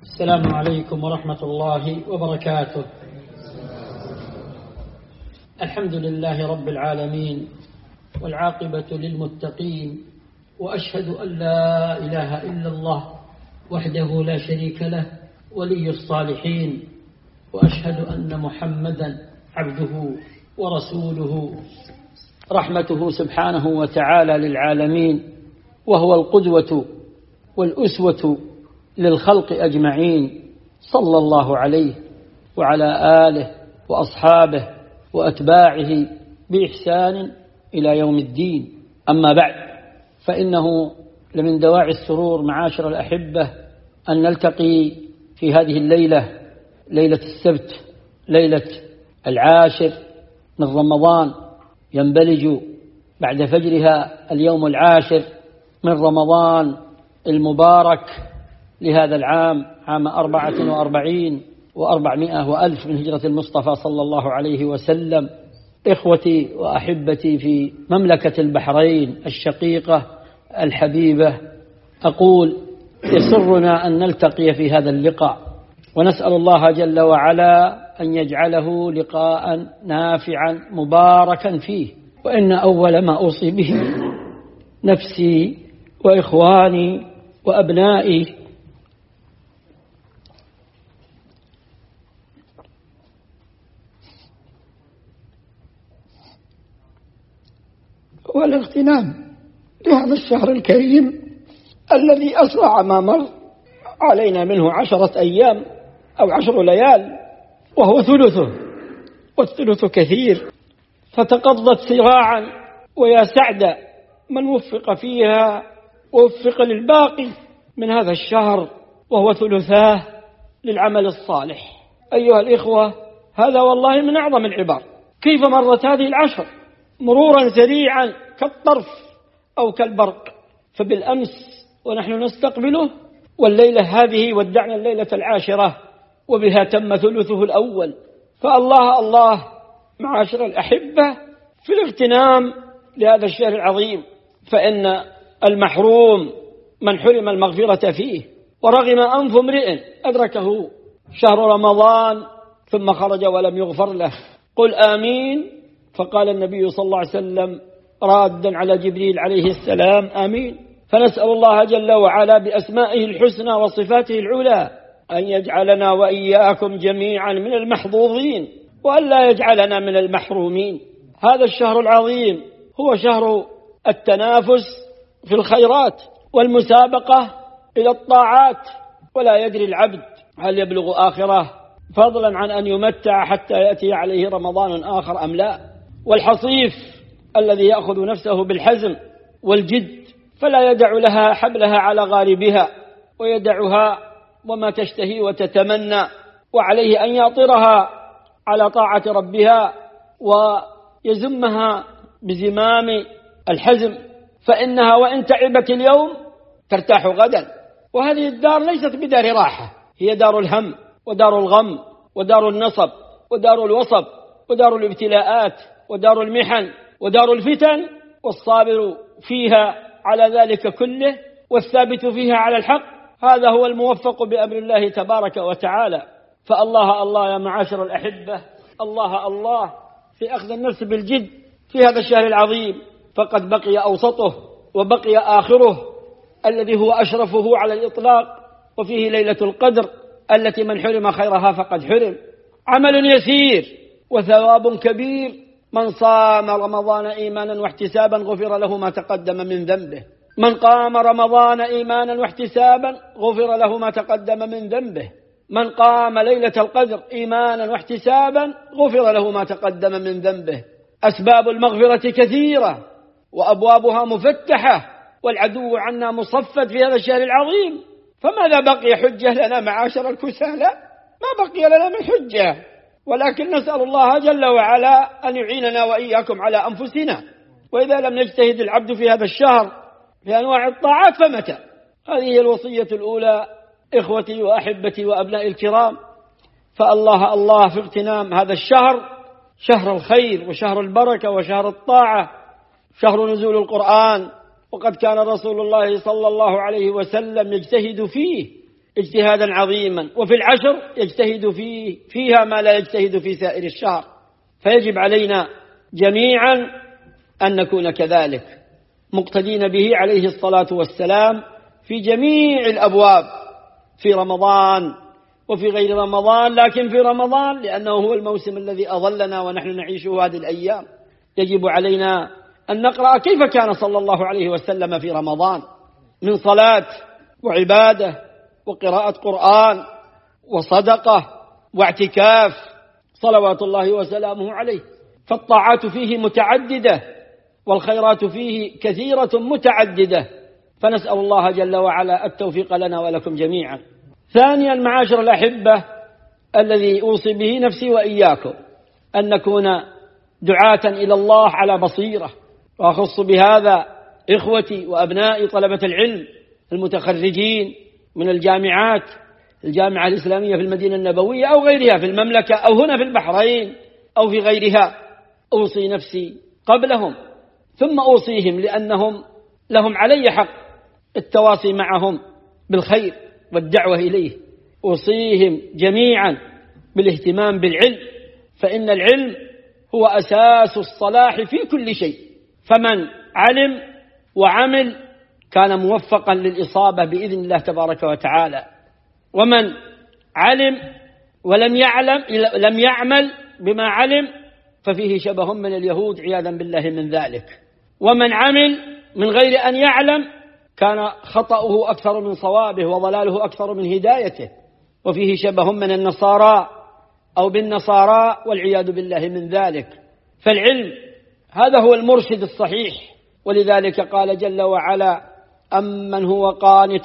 السلام عليكم ورحمة الله وبركاته. الحمد لله رب العالمين، والعاقبة للمتقين، وأشهد أن لا إله إلا الله وحده لا شريك له ولي الصالحين، وأشهد أن محمدا عبده ورسوله رحمته سبحانه وتعالى للعالمين، وهو القدوة والأسوة للخلق أجمعين، صلى الله عليه وعلى آله وأصحابه وأتباعه بإحسان إلى يوم الدين. أما بعد، فإنه لمن دواعي السرور معاشر الأحبة أن نلتقي في هذه الليلة، ليلة السبت، ليلة 10 من رمضان، ينبلج بعد فجرها اليوم 10 من رمضان المبارك لهذا العام، عام 44 و400 وألف من هجرة المصطفى صلى الله عليه وسلم. إخوتي وأحبتي في مملكة البحرين الشقيقة الحبيبة، أقول يسرنا أن نلتقي في هذا اللقاء، ونسأل الله جل وعلا أن يجعله لقاء نافعا مباركا فيه. وإن أول ما أوصي به نفسي وإخواني وأبنائي والاغتنام لهذا الشهر الكريم الذي أسرع ما مر علينا منه 10 أيام أو 10 ليال، وهو ثلثه، والثلث كثير، فتقضت سراعا، ويا سعد من وفق فيها ووفق للباقي من هذا الشهر وهو ثلثاه للعمل الصالح. أيها الإخوة، هذا والله من أعظم العبر. كيف مرت هذه 10 مرورا سريعا كالطرف أو كالبرق؟ فبالأمس ونحن نستقبله، والليلة هذه ودعنا الليلة 10 وبها تم ثلثه الأول. فالله الله معاشر الأحبة في الاغتنام لهذا الشهر العظيم، فإن المحروم من حرم المغفرة فيه، ورغم أنف امرئ أدركه شهر رمضان ثم خرج ولم يغفر له. قل آمين. فقال النبي صلى الله عليه وسلم رادا على جبريل عليه السلام: آمين. فنسأل الله جل وعلا بأسمائه الحسنى وصفاته العلى أن يجعلنا وإياكم جميعا من المحظوظين، وأن لا يجعلنا من المحرومين. هذا الشهر العظيم هو شهر التنافس في الخيرات والمسابقة إلى الطاعات، ولا يدري العبد هل يبلغ آخره، فضلا عن أن يمتع حتى يأتي عليه رمضان آخر أم لا. والحصيف الذي يأخذ نفسه بالحزم والجد فلا يدع لها حبلها على غاربها، ويدعها وما تشتهي وتتمنى، وعليه أن يأطرها على طاعة ربها ويزمها بزمام الحزم، فإنها وإن تعبت اليوم ترتاح غدا. وهذه الدار ليست بدار راحة، هي دار الهم ودار الغم ودار النصب ودار الوصب ودار الابتلاءات ودار المحن ودار الفتن، والصابر فيها على ذلك كله والثابت فيها على الحق هذا هو الموفق بأمر الله تبارك وتعالى. فالله الله يا معاشر الأحبة، الله الله في أخذ النفس بالجد في هذا الشهر العظيم، فقد بقي أوسطه وبقي آخره الذي هو أشرفه على الإطلاق، وفيه ليلة القدر التي من حرم خيرها فقد حرم. عمل يسير وثواب كبير: من صام رمضان إيمانا واحتسابا غفر له ما تقدم من ذنبه. من قام رمضان إيمانا واحتسابا غفر له ما تقدم من ذنبه. من قام ليلة القدر إيمانا واحتسابا غفر له ما تقدم من ذنبه. أسباب المغفرة كثيرة وأبوابها مفتحة، والعدو عنا مصفد في هذا الشهر العظيم. فماذا بقي حجة لنا معاشر الكسالى؟ ما بقي لنا من حجة، ولكن نسأل الله جل وعلا أن يعيننا وإياكم على أنفسنا. وإذا لم يجتهد العبد في هذا الشهر في أنواع الطاعات فمتى؟ هذه هي الوصية الأولى إخوتي وأحبتي وأبنائي الكرام. فالله الله في اغتنام هذا الشهر، شهر الخير وشهر البركة وشهر الطاعة، شهر نزول القرآن. وقد كان رسول الله صلى الله عليه وسلم يجتهد فيه اجتهادا عظيما، وفي العشر يجتهد فيها ما لا يجتهد في سائر الشهر، فيجب علينا جميعا أن نكون كذلك مقتدين به عليه الصلاة والسلام في جميع الأبواب، في رمضان وفي غير رمضان، لكن في رمضان لأنه هو الموسم الذي أظلنا ونحن نعيشه هذه الأيام، يجب علينا أن نقرأ كيف كان صلى الله عليه وسلم في رمضان من صلاة وعبادة وقراءة قرآن وصدقة واعتكاف صلوات الله وسلامه عليه. فالطاعات فيه متعددة والخيرات فيه كثيرة متعددة، فنسأل الله جل وعلا التوفيق لنا ولكم جميعا. ثانيا معاشر الأحبة، الذي أوصي به نفسي وإياكم أن نكون دعاة إلى الله على بصيرة، وأخص بهذا إخوتي وأبنائي طلبة العلم المتخرجين من الجامعات، الجامعة الإسلامية في المدينة النبوية أو غيرها في المملكة أو هنا في البحرين أو في غيرها. أوصي نفسي قبلهم ثم أوصيهم، لأنهم لهم علي حق التواصي معهم بالخير والدعوة إليه. أوصيهم جميعا بالاهتمام بالعلم، فإن العلم هو أساس الصلاح في كل شيء، فمن علم وعمل كان موفقا للإصابة بإذن الله تبارك وتعالى، ومن علم ولم لم يعمل بما علم ففيه شبه من اليهود عياذا بالله من ذلك، ومن عمل من غير أن يعلم كان خطأه أكثر من صوابه وضلاله أكثر من هدايته، وفيه شبه من النصارى أو بالنصارى والعياذ بالله من ذلك. فالعلم هذا هو المرشد الصحيح، ولذلك قال جل وعلا: أمن هو قانت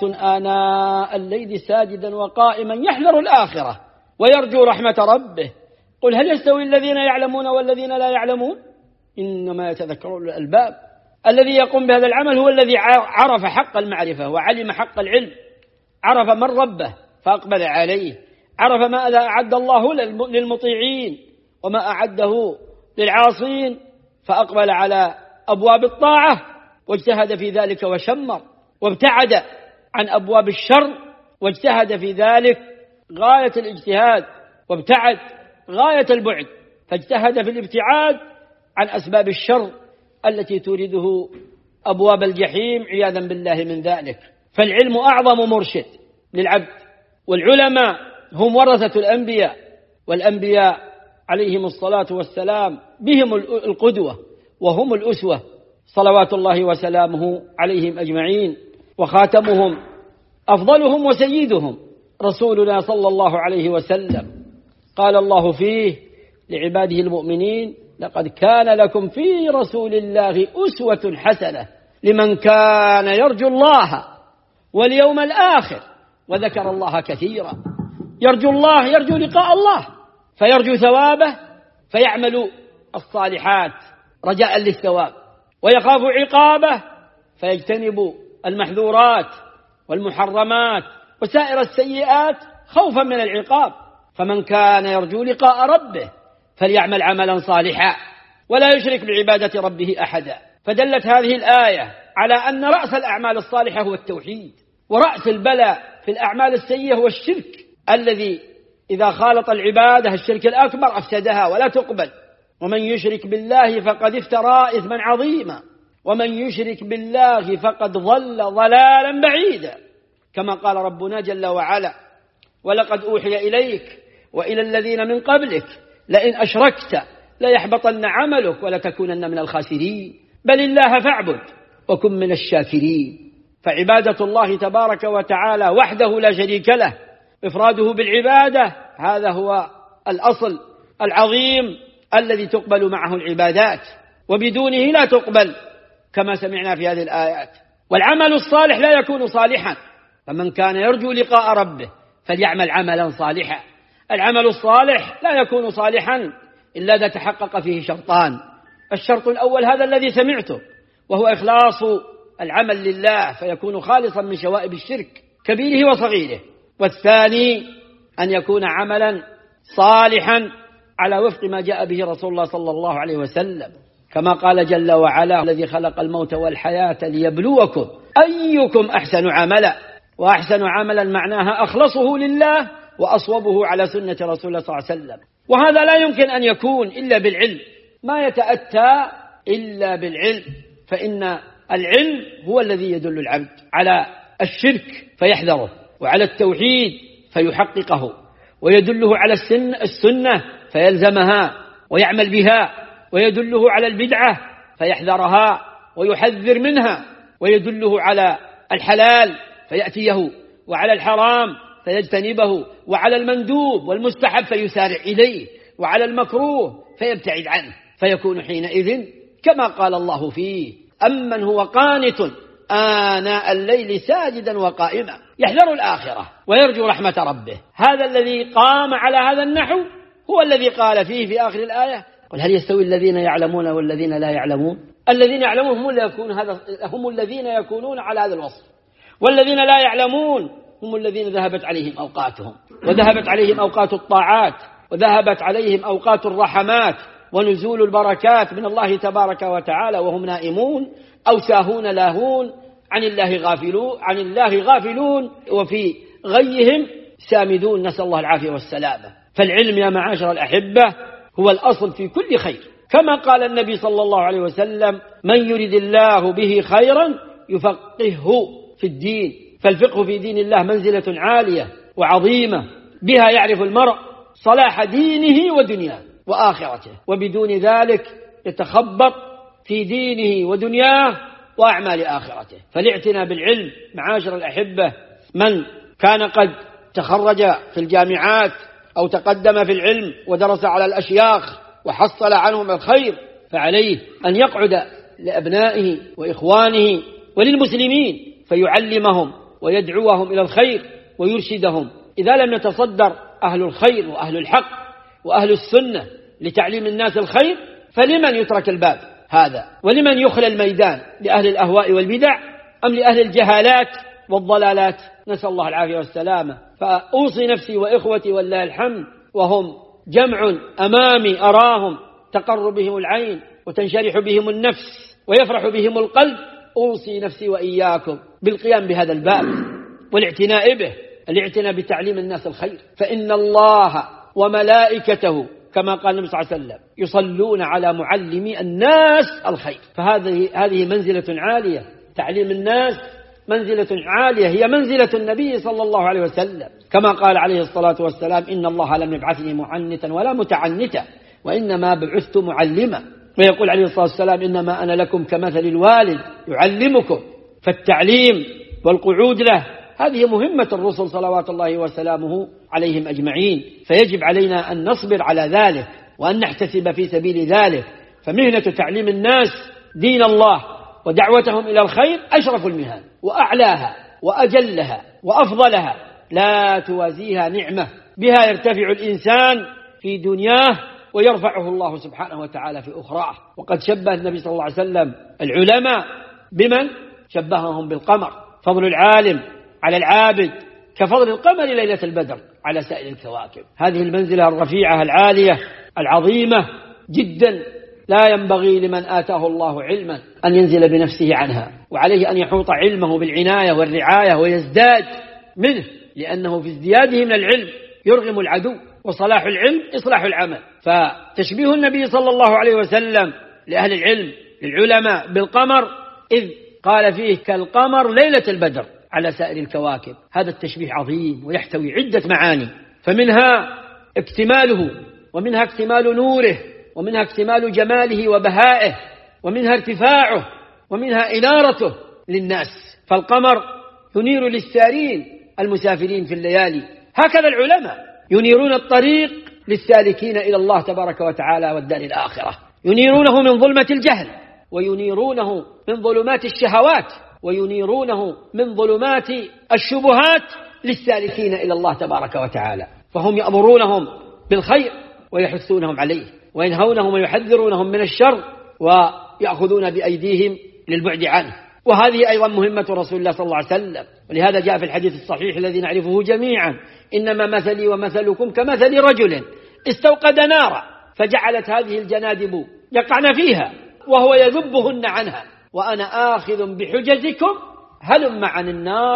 آناء الليل ساجدا وقائما يحذر الآخرة ويرجو رحمة ربه قل هل يستوي الذين يعلمون والذين لا يعلمون إنما يتذكر الألباب. الذي يقوم بهذا العمل هو الذي عرف حق المعرفة وعلم حق العلم، عرف من ربه فأقبل عليه، عرف ما أعد الله للمطيعين وما أعده للعاصين فأقبل على أبواب الطاعة واجتهد في ذلك وشمر، وابتعد عن أبواب الشر واجتهد في ذلك غاية الاجتهاد، وابتعد غاية البعد، فاجتهد في الابتعاد عن أسباب الشر التي تورده أبواب الجحيم عياذا بالله من ذلك. فالعلم أعظم مرشد للعبد، والعلماء هم ورثة الأنبياء، والأنبياء عليهم الصلاة والسلام بهم القدوة وهم الأسوة صلوات الله وسلامه عليهم أجمعين، وخاتمهم أفضلهم وسيدهم رسولنا صلى الله عليه وسلم. قال الله فيه لعباده المؤمنين: لقد كان لكم في رسول الله أسوة حسنة لمن كان يرجو الله واليوم الآخر وذكر الله كثيرا. يرجو الله، يرجو لقاء الله فيرجو ثوابه فيعمل الصالحات رجاء للثواب، ويخاف عقابه فيجتنب المحذورات والمحرمات وسائر السيئات خوفا من العقاب. فمن كان يرجو لقاء ربه فليعمل عملا صالحا ولا يشرك بعبادة ربه أحدا. فدلت هذه الآية على أن رأس الأعمال الصالحة هو التوحيد، ورأس البلاء في الأعمال السيئة هو الشرك الذي إذا خالط العبادة الشرك الأكبر أفسدها ولا تقبل. ومن يشرك بالله فقد افترى إثما عظيما، ومن يشرك بالله فقد ضل ضلالا بعيدا، كما قال ربنا جل وعلا: ولقد أوحي إليك وإلى الذين من قبلك لئن أشركت ليحبطن عملك ولتكونن من الخاسرين بل الله فاعبد وكن من الشاكرين. فعبادة الله تبارك وتعالى وحده لا شريك له، إفراده بالعبادة، هذا هو الأصل العظيم الذي تقبل معه العبادات، وبدونه لا تقبل كما سمعنا في هذه الآيات. والعمل الصالح لا يكون صالحا، فمن كان يرجو لقاء ربه فليعمل عملا صالحا. العمل الصالح لا يكون صالحا إلا إذا تحقق فيه شرطان: الشرط الأول هذا الذي سمعته، وهو إخلاص العمل لله فيكون خالصا من شوائب الشرك كبيره وصغيره، والثاني أن يكون عملا صالحا على وفق ما جاء به رسول الله صلى الله عليه وسلم، كما قال جل وعلا: الذي خلق الموت والحياة ليبلوكم أيكم أحسن عملا. وأحسن عملا معناها أخلصه لله وأصوبه على سنة رسول الله صلى الله عليه وسلم. وهذا لا يمكن أن يكون إلا بالعلم، ما يتأتى إلا بالعلم، فإن العلم هو الذي يدل العبد على الشرك فيحذره، وعلى التوحيد فيحققه، ويدله على السنة فيلزمها ويعمل بها، ويدله على البدعة فيحذرها ويحذر منها، ويدله على الحلال فيأتيه، وعلى الحرام فيجتنبه، وعلى المندوب والمستحب فيسارع إليه، وعلى المكروه فيبتعد عنه، فيكون حينئذ كما قال الله فيه: أمن هو قانت آناء الليل ساجدا وقائما يحذر الآخرة ويرجو رحمة ربه. هذا الذي قام على هذا النحو هو الذي قال فيه في آخر الآية: قل هل يستوي الذين يعلمون والذين لا يعلمون؟ الذين يعلمون هم الذين يكونون على هذا الوصف، والذين لا يعلمون هم الذين ذهبت عليهم أوقاتهم، وذهبت عليهم أوقات الطاعات، وذهبت عليهم أوقات الرحمات ونزول البركات من الله تبارك وتعالى، وهم نائمون أو ساهون لاهون عن الله غافلون وفي غيهم سامدون، نسأل الله العافية والسلامة. فالعلم يا معاشر الأحبة هو الأصل في كل خير، كما قال النبي صلى الله عليه وسلم: من يرد الله به خيرا يفقهه في الدين. فالفقه في دين الله منزلة عالية وعظيمة، بها يعرف المرء صلاح دينه ودنياه وآخرته، وبدون ذلك يتخبط في دينه ودنياه وأعمال آخرته. فالاعتناء بالعلم معاشر الأحبة، من كان قد تخرج في الجامعات أو تقدم في العلم ودرس على الأشياخ وحصل عنهم الخير، فعليه أن يقعد لأبنائه وإخوانه وللمسلمين فيعلمهم ويدعوهم إلى الخير ويرشدهم. إذا لم يتصدر أهل الخير وأهل الحق وأهل السنة لتعليم الناس الخير، فلمن يترك الباب هذا؟ ولمن يخلى الميدان؟ لأهل الأهواء والبدع أم لأهل الجهالات والضلالات؟ نسأل الله العافية والسلامة. فأوصي نفسي وإخوتي والله الحمد، وهم جمع أمامي أراهم تقر بهم العين وتنشرح بهم النفس ويفرح بهم القلب، أوصي نفسي وإياكم بالقيام بهذا الباب والاعتناء به، الاعتناء بتعليم الناس الخير، فإن الله وملائكته كما قال النبي صلى الله عليه وسلم يصلون على معلمي الناس الخير. فهذه منزلة عالية، تعليم الناس منزلة عالية، هي منزلة النبي صلى الله عليه وسلم، كما قال عليه الصلاة والسلام: إن الله لم يبعثني معنتا ولا متعنتا وإنما بعثت معلما. ويقول عليه الصلاة والسلام: إنما أنا لكم كمثل الوالد يعلمكم. فالتعليم والقعود له هذه مهمة الرسل صلوات الله وسلامه عليهم أجمعين، فيجب علينا أن نصبر على ذلك وأن نحتسب في سبيل ذلك. فمهنة تعليم الناس دين الله ودعوتهم إلى الخير أشرف المهن وأعلاها وأجلها وأفضلها، لا توازيها نعمة، بها يرتفع الإنسان في دنياه ويرفعه الله سبحانه وتعالى في أخراه. وقد شبه النبي صلى الله عليه وسلم العلماء بمن؟ شبههم بالقمر، فضل العالم على العابد كفضل القمر ليلة البدر على سائر الكواكب. هذه المنزلة الرفيعة العالية العظيمة جدا، لا ينبغي لمن آتاه الله علما أن ينزل بنفسه عنها، وعليه أن يحوط علمه بالعناية والرعاية ويزداد منه، لأنه في ازدياده من العلم يرغم العدو، وصلاح العلم إصلاح العمل. فتشبيه النبي صلى الله عليه وسلم لأهل العلم للعلماء بالقمر، إذ قال فيه: كالقمر ليلة البدر على سائر الكواكب. هذا التشبيه عظيم ويحتوي عدة معاني، فمنها اكتماله، ومنها اكتمال نوره، ومنها اكتمال جماله وبهائه، ومنها ارتفاعه، ومنها إنارته للناس. فالقمر ينير للسارين المسافرين في الليالي، هكذا العلماء ينيرون الطريق للسالكين إلى الله تبارك وتعالى والدار الآخرة، ينيرونه من ظلمة الجهل، وينيرونه من ظلمات الشهوات، وينيرونه من ظلمات الشبهات للسالكين إلى الله تبارك وتعالى. فهم يأمرونهم بالخير ويحثونهم عليه، وينهونهم ويحذرونهم من الشر، ويأخذون بأيديهم للبعد عنه. وهذه أيضا مهمة رسول الله صلى الله عليه وسلم، ولهذا جاء في الحديث الصحيح الذي نعرفه جميعا: إنما مثلي ومثلكم كمثل رجل استوقد نارا فجعلت هذه الجنادب يقعن فيها وهو يذبهن عنها، وأنا آخذ بحجزكم هلم عن النار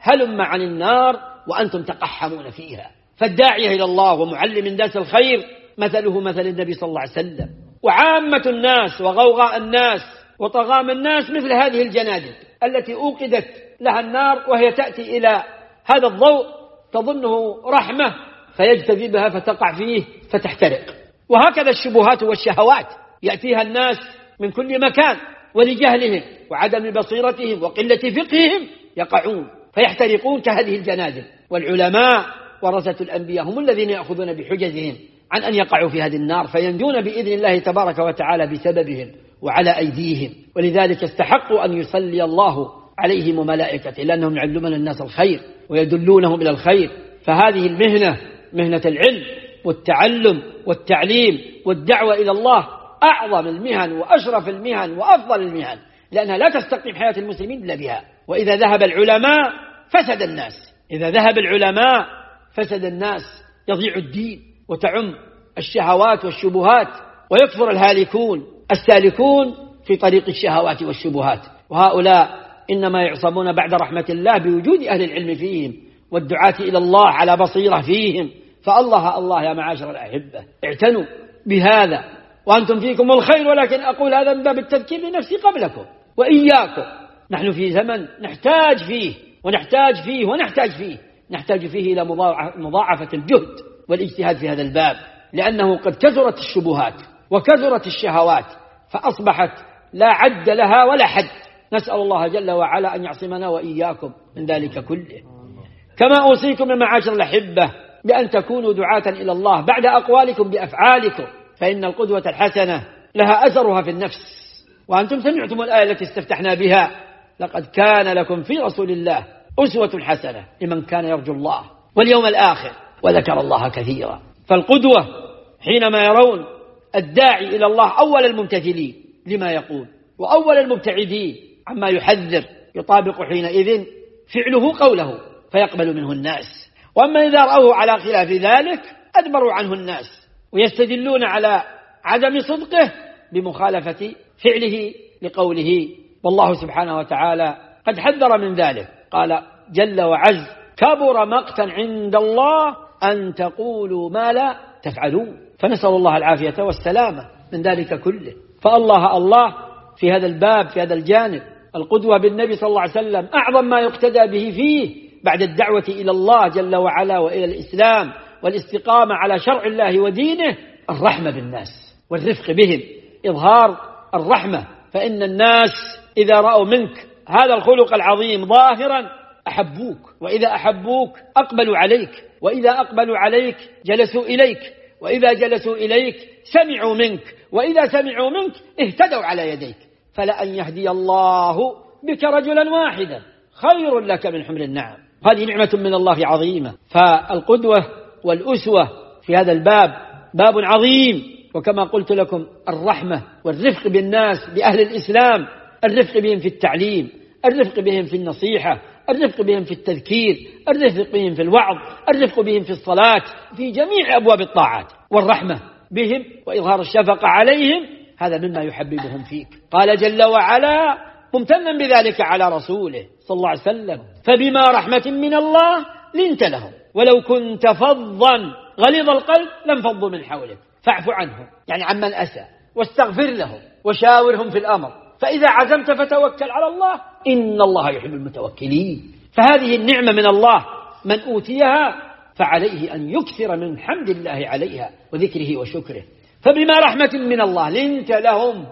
هلم عن النار وأنتم تقحمون فيها. فالداعية إلى الله ومعلم الناس الخير مثله مثل النبي صلى الله عليه وسلم، وعامة الناس وغوغاء الناس وطغام الناس مثل هذه الجنادل التي أوقدت لها النار، وهي تأتي إلى هذا الضوء تظنه رحمة فيجتذبها فتقع فيه فتحترق. وهكذا الشبهات والشهوات يأتيها الناس من كل مكان، ولجهلهم وعدم بصيرتهم وقلة فقههم يقعون فيحترقون كهذه الجنادل. والعلماء ورثة الأنبياء هم الذين يأخذون بحجزهم عن أن يقعوا في هذه النار، فينجون بإذن الله تبارك وتعالى بسببهم وعلى أيديهم. ولذلك استحقوا أن يصلي الله عليهم وملائكته، لأنهم يعلمون الناس الخير ويدلونهم إلى الخير. فهذه المهنة، مهنة العلم والتعلم والتعليم والدعوة إلى الله، أعظم المهن وأشرف المهن وأفضل المهن، لأنها لا تستقيم حياة المسلمين إلا بها. وإذا ذهب العلماء فسد الناس، إذا ذهب العلماء فسد الناس، يضيع الدين وتعم الشهوات والشبهات، ويكثر الهالكون السالكون في طريق الشهوات والشبهات. وهؤلاء إنما يعصمون بعد رحمة الله بوجود أهل العلم فيهم والدعاة إلى الله على بصيرة فيهم. فالله الله يا معاشر الأحبة، اعتنوا بهذا وأنتم فيكم الخير، ولكن أقول هذا من باب التذكير لنفسي قبلكم وإياكم. نحن في زمن نحتاج فيه ونحتاج فيه ونحتاج فيه، نحتاج فيه إلى مضاعفة الجهد والاجتهاد في هذا الباب، لأنه قد كثرت الشبهات وكثرت الشهوات فأصبحت لا عد لها ولا حد. نسأل الله جل وعلا أن يعصمنا وإياكم من ذلك كله. كما أوصيكم يا معاشر الأحبة بأن تكونوا دعاة إلى الله بعد أقوالكم بأفعالكم، فإن القدوة الحسنة لها أثرها في النفس. وأنتم سمعتم الآية التي استفتحنا بها: لقد كان لكم في رسول الله أسوة حسنة لمن كان يرجو الله واليوم الآخر وذكر الله كثيرا. فالقدوة حينما يرون الداعي إلى الله أول الممتثلين لما يقول وأول المبتعدين عما يحذر، يطابق حينئذ فعله قوله فيقبل منه الناس. وأما إذا رأوه على خلاف ذلك أدبروا عنه الناس، ويستدلون على عدم صدقه بمخالفة فعله لقوله. والله سبحانه وتعالى قد حذر من ذلك، قال جل وعز: كبر مقتا عند الله أن تقولوا ما لا تفعلون. فنسأل الله العافية والسلامة من ذلك كله. فالله الله في هذا الباب، في هذا الجانب، القدوة بالنبي صلى الله عليه وسلم أعظم ما يقتدى به فيه بعد الدعوة إلى الله جل وعلا وإلى الإسلام والاستقامة على شرع الله ودينه الرحمة بالناس والرفق بهم، إظهار الرحمة. فإن الناس إذا رأوا منك هذا الخلق العظيم ظاهرا أحبوك، وإذا أحبوك أقبلوا عليك، وإذا أقبلوا عليك جلسوا إليك، وإذا جلسوا إليك سمعوا منك، وإذا سمعوا منك اهتدوا على يديك. فلأن يهدي الله بك رجلا واحدا خير لك من حمر النعم. هذه نعمة من الله عظيمة. فالقدوة والأسوة في هذا الباب باب عظيم. وكما قلت لكم الرحمة والرفق بالناس، بأهل الإسلام، الرفق بهم في التعليم، الرفق بهم في النصيحة، الرفق بهم في التذكير، الرفق بهم في الوعظ، الرفق بهم في الصلاة، في جميع أبواب الطاعات، والرحمة بهم وإظهار الشفقة عليهم، هذا مما يحببهم فيك. قال جل وعلا ممتنا بذلك على رسوله صلى الله عليه وسلم: فبما رحمة من الله لنت لهم ولو كنت فظا غليظ القلب لانفضوا من حولك فاعف عنهم، يعني عمن أسى، واستغفر لهم وشاورهم في الأمر، فإذا عزمت فتوكل على الله إن الله يحب المتوكلين. فهذه النعمة من الله، من أوتيها فعليه أن يكثر من حمد الله عليها وذكره وشكره. فبما رحمة من الله لنت لهم،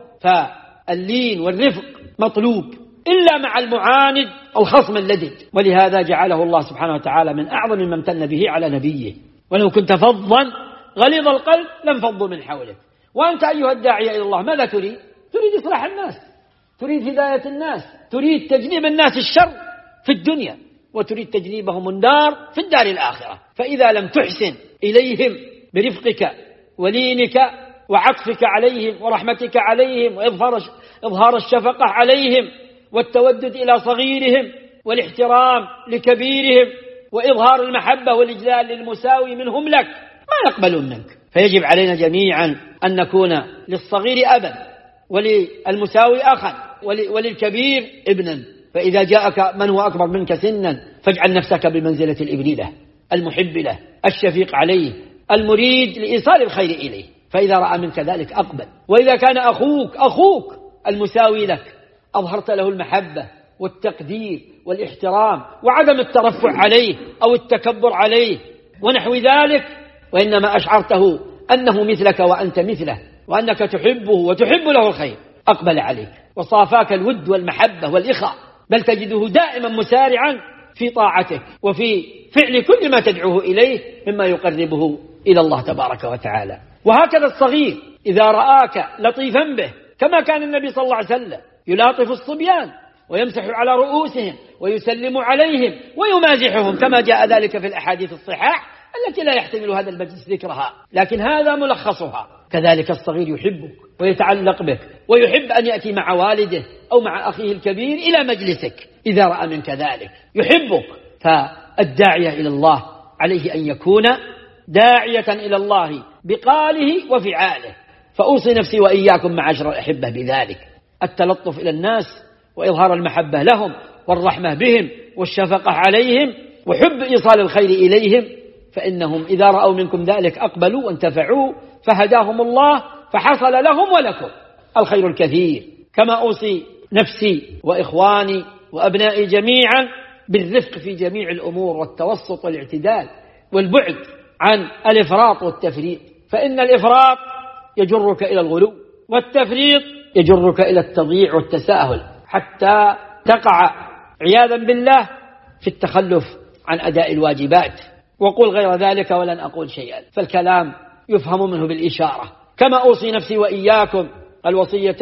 فاللين والرفق مطلوب إلا مع المعاند الخصم اللدد. ولهذا جعله الله سبحانه وتعالى من أعظم ما امتن به على نبيه: ولو كنت فظا غليظ القلب لانفضوا من حولك. وأنت أيها الداعية إلى الله ماذا تريد؟ تريد إصلاح الناس، تريد هداية الناس، تريد تجنيب الناس الشر في الدنيا، وتريد تجنيبهم النار في الدار الآخرة. فإذا لم تحسن إليهم برفقك ولينك وعطفك عليهم ورحمتك عليهم وإظهار الشفقة عليهم والتودد إلى صغيرهم والاحترام لكبيرهم وإظهار المحبة والإجلال للمساوي منهم لك، ما يقبلون منك. فيجب علينا جميعا أن نكون للصغير أبا وللمساوي أخا وللكبير ابنا. فإذا جاءك من هو أكبر منك سنا فاجعل نفسك بمنزلة الابن له، المحب له، الشفيق عليه، المريد لإيصال الخير إليه. فإذا رأى منك ذلك أقبل. وإذا كان أخوك المساوي لك أظهرت له المحبة والتقدير والاحترام وعدم الترفع عليه أو التكبر عليه ونحو ذلك، وإنما أشعرته أنه مثلك وأنت مثله وأنك تحبه وتحب له الخير، أقبل عليك وصافاك الود والمحبة والإخاء، بل تجده دائما مسارعا في طاعتك وفي فعل كل ما تدعوه إليه مما يقربه إلى الله تبارك وتعالى. وهكذا الصغير إذا رآك لطيفا به، كما كان النبي صلى الله عليه وسلم يلاطف الصبيان ويمسح على رؤوسهم ويسلم عليهم ويمازحهم، كما جاء ذلك في الأحاديث الصحاح التي لا يحتمل هذا المجلس ذكرها، لكن هذا ملخصها. كذلك الصغير يحبك ويتعلق بك ويحب أن يأتي مع والده أو مع أخيه الكبير إلى مجلسك إذا رأى منك ذلك، يحبك. فالداعية إلى الله عليه أن يكون داعية إلى الله بقاله وفعاله. فأوصي نفسي وإياكم معاشر الأحبة بذلك، التلطف إلى الناس وإظهار المحبة لهم والرحمة بهم والشفقة عليهم وحب إيصال الخير إليهم، فإنهم إذا رأوا منكم ذلك أقبلوا وانتفعوا فهداهم الله، فحصل لهم ولكم الخير الكثير. كما أوصي نفسي وإخواني وأبنائي جميعا بالرفق في جميع الأمور والتوسط والاعتدال والبعد عن الإفراط والتفريط، فإن الإفراط يجرك إلى الغلو والتفريط يجرك إلى التضييع والتساهل، حتى تقع عياذا بالله في التخلف عن أداء الواجبات. وقل غير ذلك ولن أقول شيئا، فالكلام يفهم منه بالإشارة. كما أوصي نفسي وإياكم الوصية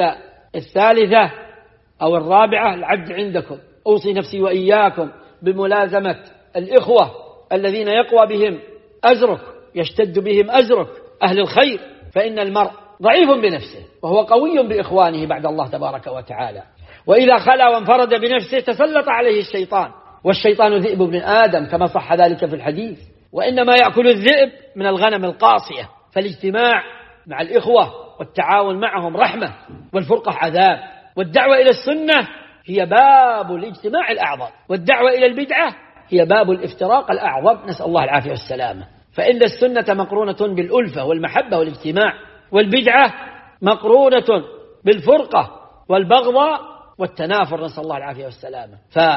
الثالثة أو الرابعة، العد عندكم، أوصي نفسي وإياكم بملازمة الإخوة الذين يقوى بهم أزرك، يشتد بهم أزرك، أهل الخير، فإن المرء ضعيف بنفسه وهو قوي بإخوانه بعد الله تبارك وتعالى، وإذا خلا وانفرد بنفسه تسلط عليه الشيطان، والشيطان ذئب ابن آدم كما صح ذلك في الحديث، وإنما يأكل الذئب من الغنم القاصية. فالاجتماع مع الإخوة والتعاون معهم رحمة، والفرقة عذاب. والدعوة إلى السنة هي باب الاجتماع الأعظم، والدعوة إلى البدعة هي باب الافتراق الأعظم، نسأل الله العافية والسلامة. فإن السنة مقرونة بالألفة والمحبة والاجتماع، والبدعة مقرونة بالفرقة والبغضاء والتنافر، نسأل الله العافية والسلامة.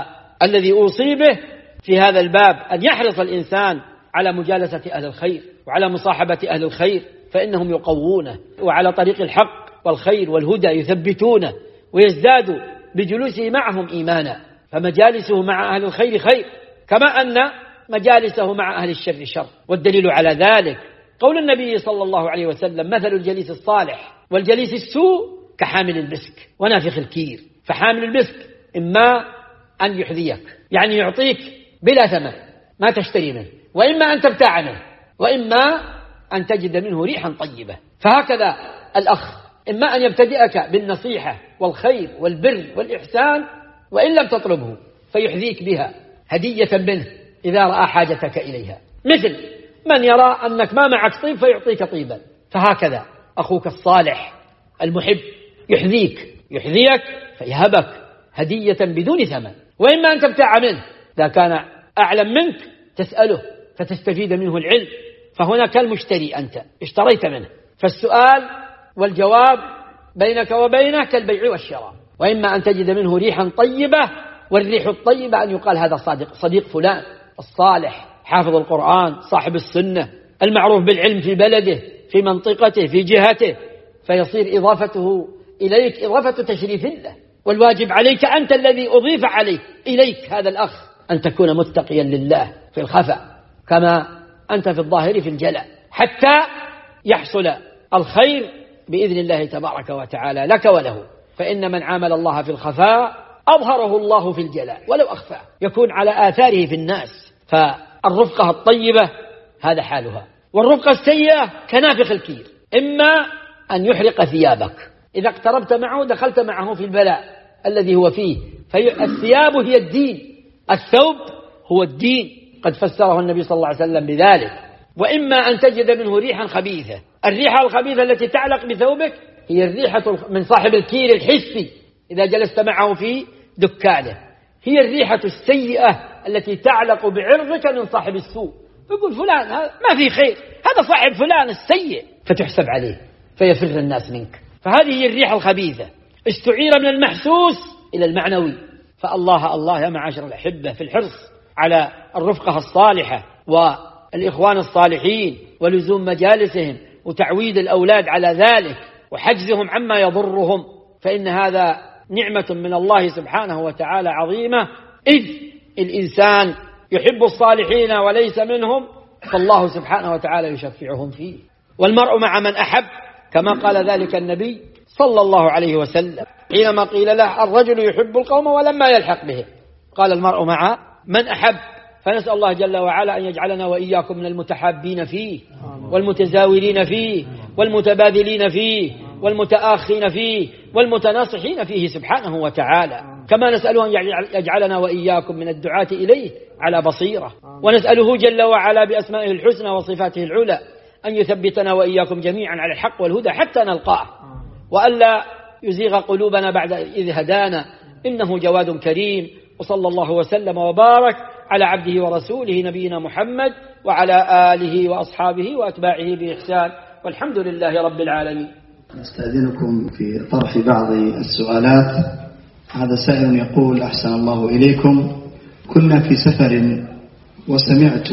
فالذي أوصي به في هذا الباب أن يحرص الإنسان على مجالسة أهل الخير وعلى مصاحبة أهل الخير، فإنهم يقوونه، وعلى طريق الحق والخير والهدى يثبتونه ويزداد بجلوسه معهم إيمانا. فمجالسه مع أهل الخير خير، كما أن مجالسه مع أهل الشر شر. والدليل على ذلك قول النبي صلى الله عليه وسلم: مثل الجليس الصالح والجليس السوء كحامل المسك ونافخ الكير. فحامل المسك إما أن يحذيك، يعني يعطيك بلا ثمن ما تشتري منه، وإما أن تبتاع منه، وإما أن تجد منه ريحا طيبة. فهكذا الأخ إما أن يبتدئك بالنصيحة والخير والبر والإحسان، وإن لم تطلبه فيحذيك بها هدية منه إذا رأى حاجتك إليها، مثل من يرى أنك ما معك طيب فيعطيك طيبا. فهكذا أخوك الصالح المحب يحذيك فيهبك هدية بدون ثمن، وإما أن تبتاع منه، إذا كان أعلم منك تسأله فتستفيد منه العلم، فهنا كالمشتري، أنت اشتريت منه، فالسؤال والجواب بينك وبينه كالبيع والشراء. وإما أن تجد منه ريحا طيبة، والريح الطيبة أن يقال هذا صديق فلان الصالح، حافظ القرآن، صاحب السنة، المعروف بالعلم في بلده، في منطقته، في جهته، فيصير إضافته إليك إضافة تشريف له. والواجب عليك أنت الذي أضيف عليه إليك هذا الأخ أن تكون متقيا لله في الخفاء كما أنت في الظاهر في الجلاء، حتى يحصل الخير بإذن الله تبارك وتعالى لك وله. فإن من عامل الله في الخفاء أظهره الله في الجلاء ولو أخفاه، يكون على آثاره في الناس. فالرفقة الطيبة هذا حالها، والرفقة السيئة كنافخ الكير، إما أن يحرق ثيابك، إذا اقتربت معه دخلت معه في البلاء الذي هو فيه. فالثياب هي الدين، الثوب هو الدين، قد فسره النبي صلى الله عليه وسلم بذلك. وإما أن تجد منه ريحا خبيثة، الريحة الخبيثة التي تعلق بثوبك هي الريحة من صاحب الكير الحسي إذا جلست معه في دكانه، هي الريحة السيئة التي تعلق بعرضك من صاحب السوء، يقول فلان ما في خير، هذا صاحب فلان السيء، فتحسب عليه فيفر الناس منك. فهذه هي الريح الخبيثة، استعير من المحسوس إلى المعنوي. فالله يا معاشر الأحبة في الحرص على الرفقة الصالحة والإخوان الصالحين ولزوم مجالسهم وتعويد الأولاد على ذلك وحجزهم عما يضرهم، فإن هذا نعمة من الله سبحانه وتعالى عظيمة. إذ الإنسان يحب الصالحين وليس منهم، فالله سبحانه وتعالى يشفعهم فيه. والمرء مع من أحب، كما قال ذلك النبي صلى الله عليه وسلم حينما قيل له الرجل يحب القوم ولما يلحق به، قال المرء مع من أحب. فنسأل الله جل وعلا أن يجعلنا وإياكم من المتحابين فيه والمتزاورين فيه والمتبادلين فيه والمتآخين فيه والمتناصحين فيه سبحانه وتعالى. كما نسأله أن يجعلنا وإياكم من الدعاة إليه على بصيرة، ونسأله جل وعلا بأسمائه الحسنى وصفاته العلى أن يثبتنا وإياكم جميعا على الحق والهدى حتى نلقاه، وألا يزيغ قلوبنا بعد إذ هدانا، إنه جواد كريم. وصلى الله وسلم وبارك على عبده ورسوله نبينا محمد وعلى آله وأصحابه وأتباعه بإحسان، والحمد لله رب العالمين. نستأذنكم في طرح بعض السؤالات. هذا سائل يقول: أحسن الله إليكم، كنا في سفر وسمعت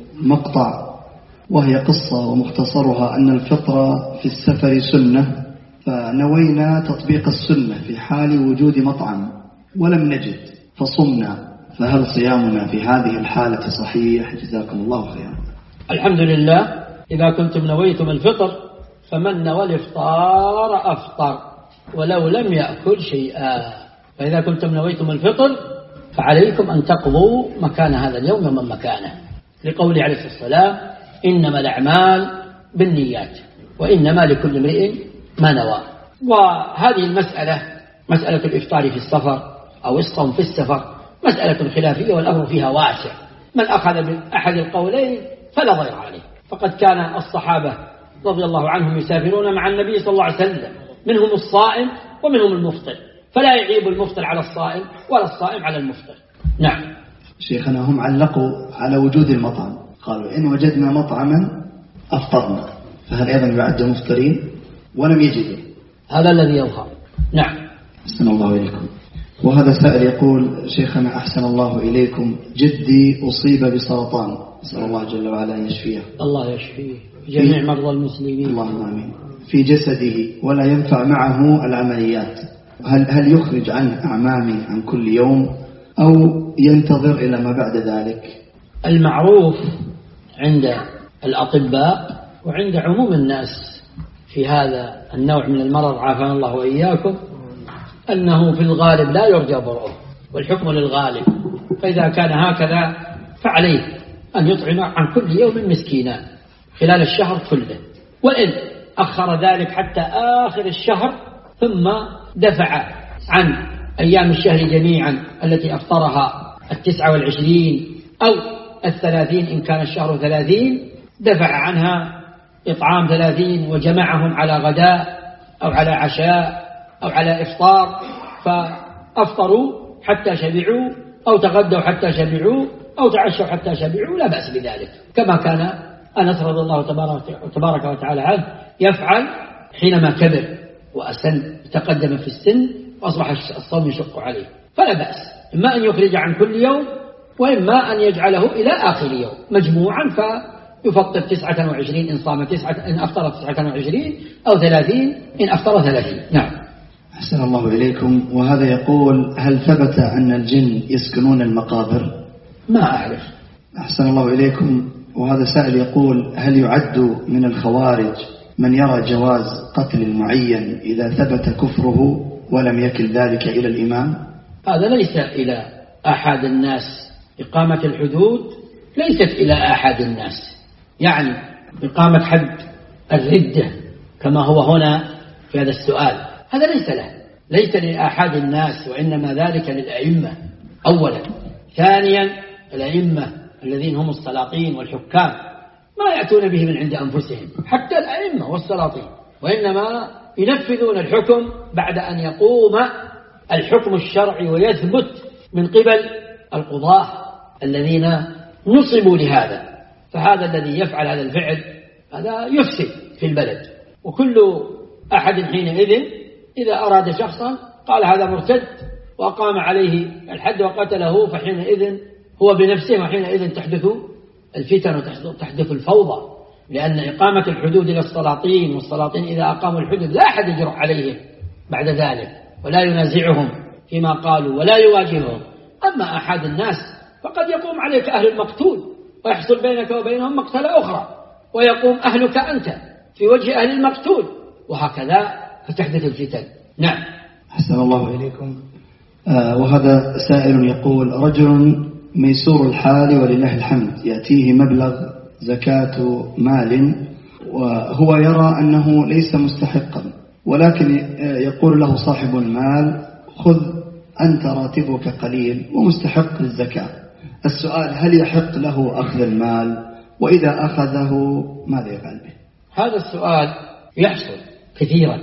مقطع وهي قصة ومختصرها أن الفطر في السفر سنة، فنوينا تطبيق السنة في حال وجود مطعم ولم نجد فصمنا، فهل صيامنا في هذه الحالة صحيح؟ جزاكم الله خيرا. الحمد لله. إذا كنتم نويتم الفطر فمن نوى الإفطار أفطر ولو لم يأكل شيئا. فإذا كنتم نويتم الفطر فعليكم أن تقضوا مكان هذا اليوم من مكانه، لقوله عليه الصلاة والسلام: إنما الأعمال بالنيات وإنما لكل امرئ ما نوى. وهذه المسألة، مسألة الإفطار في السفر أو الصوم في السفر، مسألة خلافية والأمر فيها واسع. من أخذ بأحد القولين فلا ضير عليه، فقد كان الصحابة رضي الله عنهم يسافرون مع النبي صلى الله عليه وسلم، منهم الصائم ومنهم المفطر، فلا يعيب المفطر على الصائم ولا الصائم على المفطر. نعم. شيخنا، هم علقوا على وجود المطعم، قالوا إن وجدنا مطعما أفطرنا، فهل أيضا يعد مفطرين ولم يجدوا؟ هذا الذي يظهر. نعم. أحسن الله إليكم. وهذا سائل يقول: شيخنا أحسن الله إليكم، جدي أصيب بسرطان، نسأل الله جل وعلا أن يشفيه. الله يشفيه جميع مرضى المسلمين. اللهم آمين. في جسده ولا ينفع معه العمليات، هل يخرج عنه أعمامي عن كل يوم أو ينتظر إلى ما بعد ذلك؟ المعروف عند الأطباء وعند عموم الناس في هذا النوع من المرض، عافانا الله وإياكم، أنه في الغالب لا يرجى برؤه، والحكم للغالب. فإذا كان هكذا فعليه أن يطعم عن كل يوم مسكينا خلال الشهر كله، وإن أخر ذلك حتى آخر الشهر ثم دفع عن أيام الشهر جميعا التي أفطرها 29 أو 30 إن كان الشهر 30، دفع عنها إطعام 30 وجمعهم على غداء أو على عشاء أو على إفطار، فأفطروا حتى شبعوا أو تغدوا حتى شبعوا أو تعشوا حتى شبعوا، لا بأس بذلك، كما كان أنس رضي الله تبارك وتعالى عنه يفعل حينما كبر وأسن، تقدم في السن وأصبح الصوم يشق عليه، فلا بأس، إما أن يخرج عن كل يوم وإما أن يجعله إلى آخر يوم مجموعا، فيفطر 29 إن صام 9 إن أفطر 29 أو 30 إن أفطر 30. نعم. أحسن الله إليكم. وهذا يقول: هل ثبت أن الجن يسكنون المقابر؟ ما أعرف. أحسن الله إليكم. وهذا سائل يقول: هل يعد من الخوارج من يرى جواز قتل المعين إذا ثبت كفره ولم يكل ذلك إلى الإمام؟ هذا ليس إلى أحد الناس، إقامة الحدود ليست إلى أحد الناس، يعني إقامة حد الردة كما هو هنا في هذا السؤال، هذا ليس لأحد الناس، وإنما ذلك للأئمة أولا. ثانيا، الأئمة الذين هم السلاطين والحكام ما يأتون به من عند أنفسهم، حتى الأئمة والسلاطين، وإنما ينفذون الحكم بعد أن يقوم الحكم الشرعي ويثبت من قبل القضاة الذين نصبوا لهذا. فهذا الذي يفعل هذا الفعل هذا يفسد في البلد. وكل أحد حينئذ إذا أراد شخصا قال هذا مرتد وأقام عليه الحد وقتله، فحينئذ هو بنفسه، وحينئذ تحدث الفتن وتحدث الفوضى، لأن إقامة الحدود للسلاطين، والسلاطين إذا أقاموا الحدود لا أحد يجرؤ عليهم بعد ذلك ولا ينازعهم فيما قالوا ولا يواجههم. أما أحد الناس فقد يقوم عليك أهل المقتول ويحصل بينك وبينهم مقتلة أخرى، ويقوم أهلك أنت في وجه أهل المقتول، وهكذا فتحدث الفتن. نعم. أحسن الله إليكم. وهذا سائل يقول: رجل ميسور الحال ولله الحمد، يأتيه مبلغ زكاة مال وهو يرى أنه ليس مستحقا، ولكن يقول له صاحب المال: خذ أنت راتبك قليل ومستحق للزكاة. السؤال: هل يحق له أخذ المال؟ وإذا أخذه ماذا يفعل به؟ هذا السؤال يحصل كثيرا،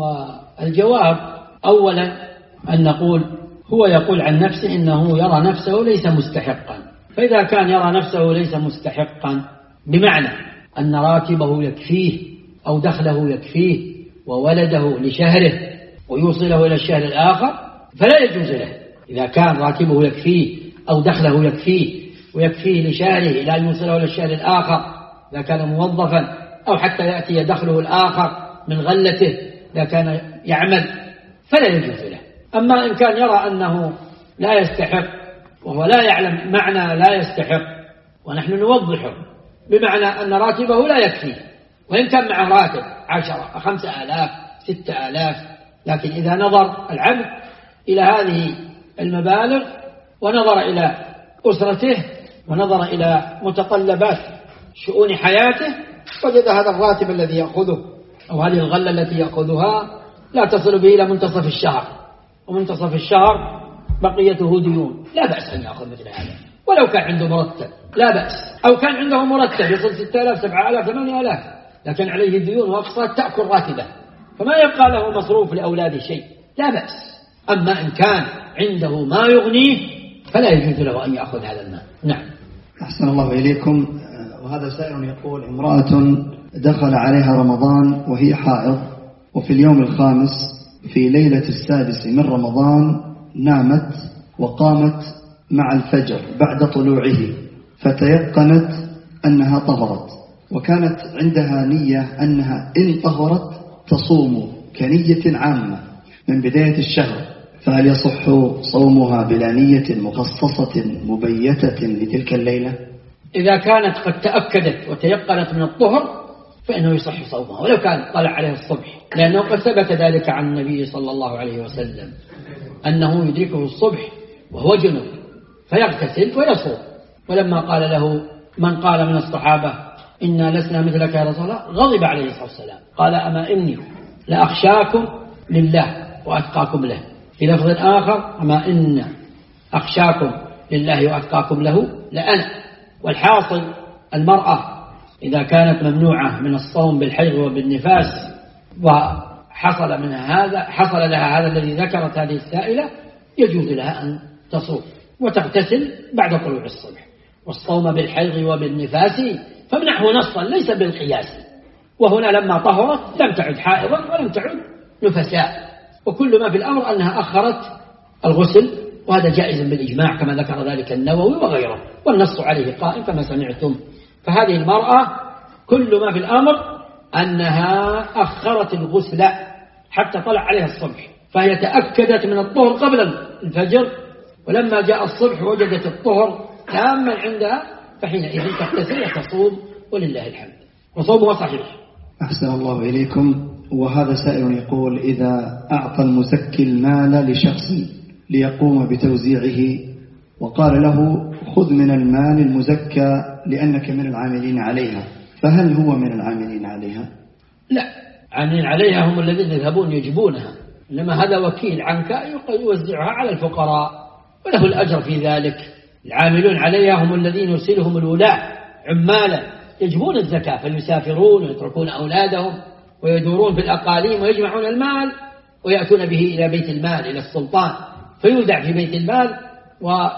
والجواب أولا أن نقول هو يقول عن نفسه إنه يرى نفسه ليس مستحقا. فإذا كان يرى نفسه ليس مستحقا بمعنى أن راتبه يكفيه أو دخله يكفيه وولده لشهره ويوصله إلى الشهر الآخر فلا يجوز له. إذا كان راتبه يكفيه أو دخله يكفيه ويكفيه لشهره إلى أن يوصله إلى الشهر الآخر، إذا كان موظفا، أو حتى يأتي دخله الآخر من غلته إذا كان يعمل، فلا يجوز له. أما إن كان يرى أنه لا يستحق وهو لا يعلم معنى لا يستحق، ونحن نوضحه بمعنى أن راتبه لا يكفيه، وإن كان معه راتب 10 5,000 6,000، لكن إذا نظر العبد إلى هذه المبالغ ونظر إلى أسرته ونظر إلى متطلبات شؤون حياته وجد هذا الراتب الذي يأخذه أو هذه الغلة التي يأخذها لا تصل به إلى منتصف الشهر، ومنتصف الشهر بقيته ديون، لا بأس أن يأخذ مثل هذا ولو كان عنده مرتب، لا بأس. أو كان عنده مرتب يصل 6,000 7,000 8,000 لكن عليه ديون وأقساط تأكل راتبه، فما يبقى له مصروف لأولاده شيء، لا بأس. أما إن كان عنده ما يغنيه فلا يجوز له أن يأخذ هذا المال. نعم. أحسن الله إليكم. وهذا سائل يقول: امرأة دخل عليها رمضان وهي حائض، وفي اليوم الخامس في ليلة 6 من رمضان نامت وقامت مع الفجر بعد طلوعه، فتيقنت أنها طهرت، وكانت عندها نية أنها إن طهرت تصوم كنية عامة من بداية الشهر، فهل يصح صومها بلا نية مخصصة مبيتة لتلك الليلة؟ إذا كانت قد تأكدت وتيقنت من الطهر فإنه يصح صومها ولو كان طلع عليه الصبح، لأنه قد ثبت ذلك عن النبي صلى الله عليه وسلم أنه يدركه الصبح وهو جنب فيغتسل ويصوم. ولما قال له من قال من الصحابة إنا لسنا مثلك يا رسول الله غضب عليه الصلاة والسلام، قال أما إني لأخشاكم لله وأتقاكم له، في لفظ آخر أما إن أخشاكم لله وأتقاكم له لأنا. والحاصل المرأة إذا كانت ممنوعة من الصوم بالحيض وبالنفاس وحصل منها هذا، حصل لها هذا الذي ذكرت هذه السائلة، يجوز لها أن تصوم وتغتسل بعد طلوع الصبح. والصوم بالحيض وبالنفاس فمنعه نصا ليس بالقياس، وهنا لما طهرت لم تعد حائضا ولم تعد نفساء، وكل ما في الأمر أنها أخرت الغسل، وهذا جائز بالإجماع كما ذكر ذلك النووي وغيره، والنص عليه قائم كما سمعتم. فهذه المرأة كل ما في الأمر أنها أخرت الغسل حتى طلع عليها الصبح، فهي تأكدت من الطهر قبل الفجر، ولما جاء الصبح وجدت الطهر تاما عندها، فحينئذ تغتسل وتصوم ولله الحمد، وصومها صحيح. أحسن الله إليكم. وهذا سائل يقول: إذا أعطى المزكي المال لشخص ليقوم بتوزيعه وقال له خذ من المال المزكى لأنك من العاملين عليها، فهل هو من العاملين عليها؟ لا، عاملين عليها هم الذين يذهبون يجبونها، إنما هذا وكيل عنك يوزعها على الفقراء وله الأجر في ذلك. العاملون عليها هم الذين يرسلهم الولاة عمالا يجبون الزكاة، فيسافرون ويتركون أولادهم ويدورون في الأقاليم ويجمعون المال ويأتون به إلى بيت المال إلى السلطان، فيودع في بيت المال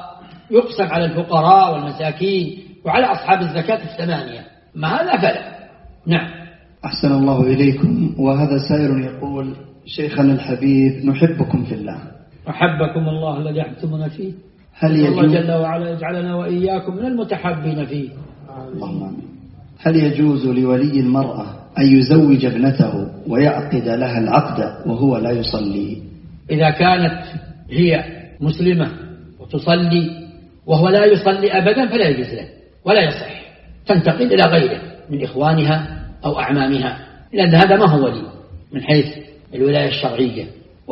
يقسم على الفقراء والمساكين وعلى أصحاب الزكاة 8، ما هذا فلا. نعم. أحسن الله إليكم. وهذا سائل يقول: شيخنا الحبيب، نحبكم في الله. أحبكم الله الذي أحببتمونا فيه. هل الله جل وعلا يجعلنا وإياكم من المتحبين فيه. اللهم آمين. هل يجوز لولي المرأة أن يزوج ابنته ويعقد لها العقد وهو لا يصلي؟ إذا كانت هي مسلمة وتصلي وهو لا يصلي أبدا فلا يجوز له ولا يصح، تنتقل إلى غيره من إخوانها أو أعمامها، لأن هذا ما هو ولي من حيث الولاية الشرعية.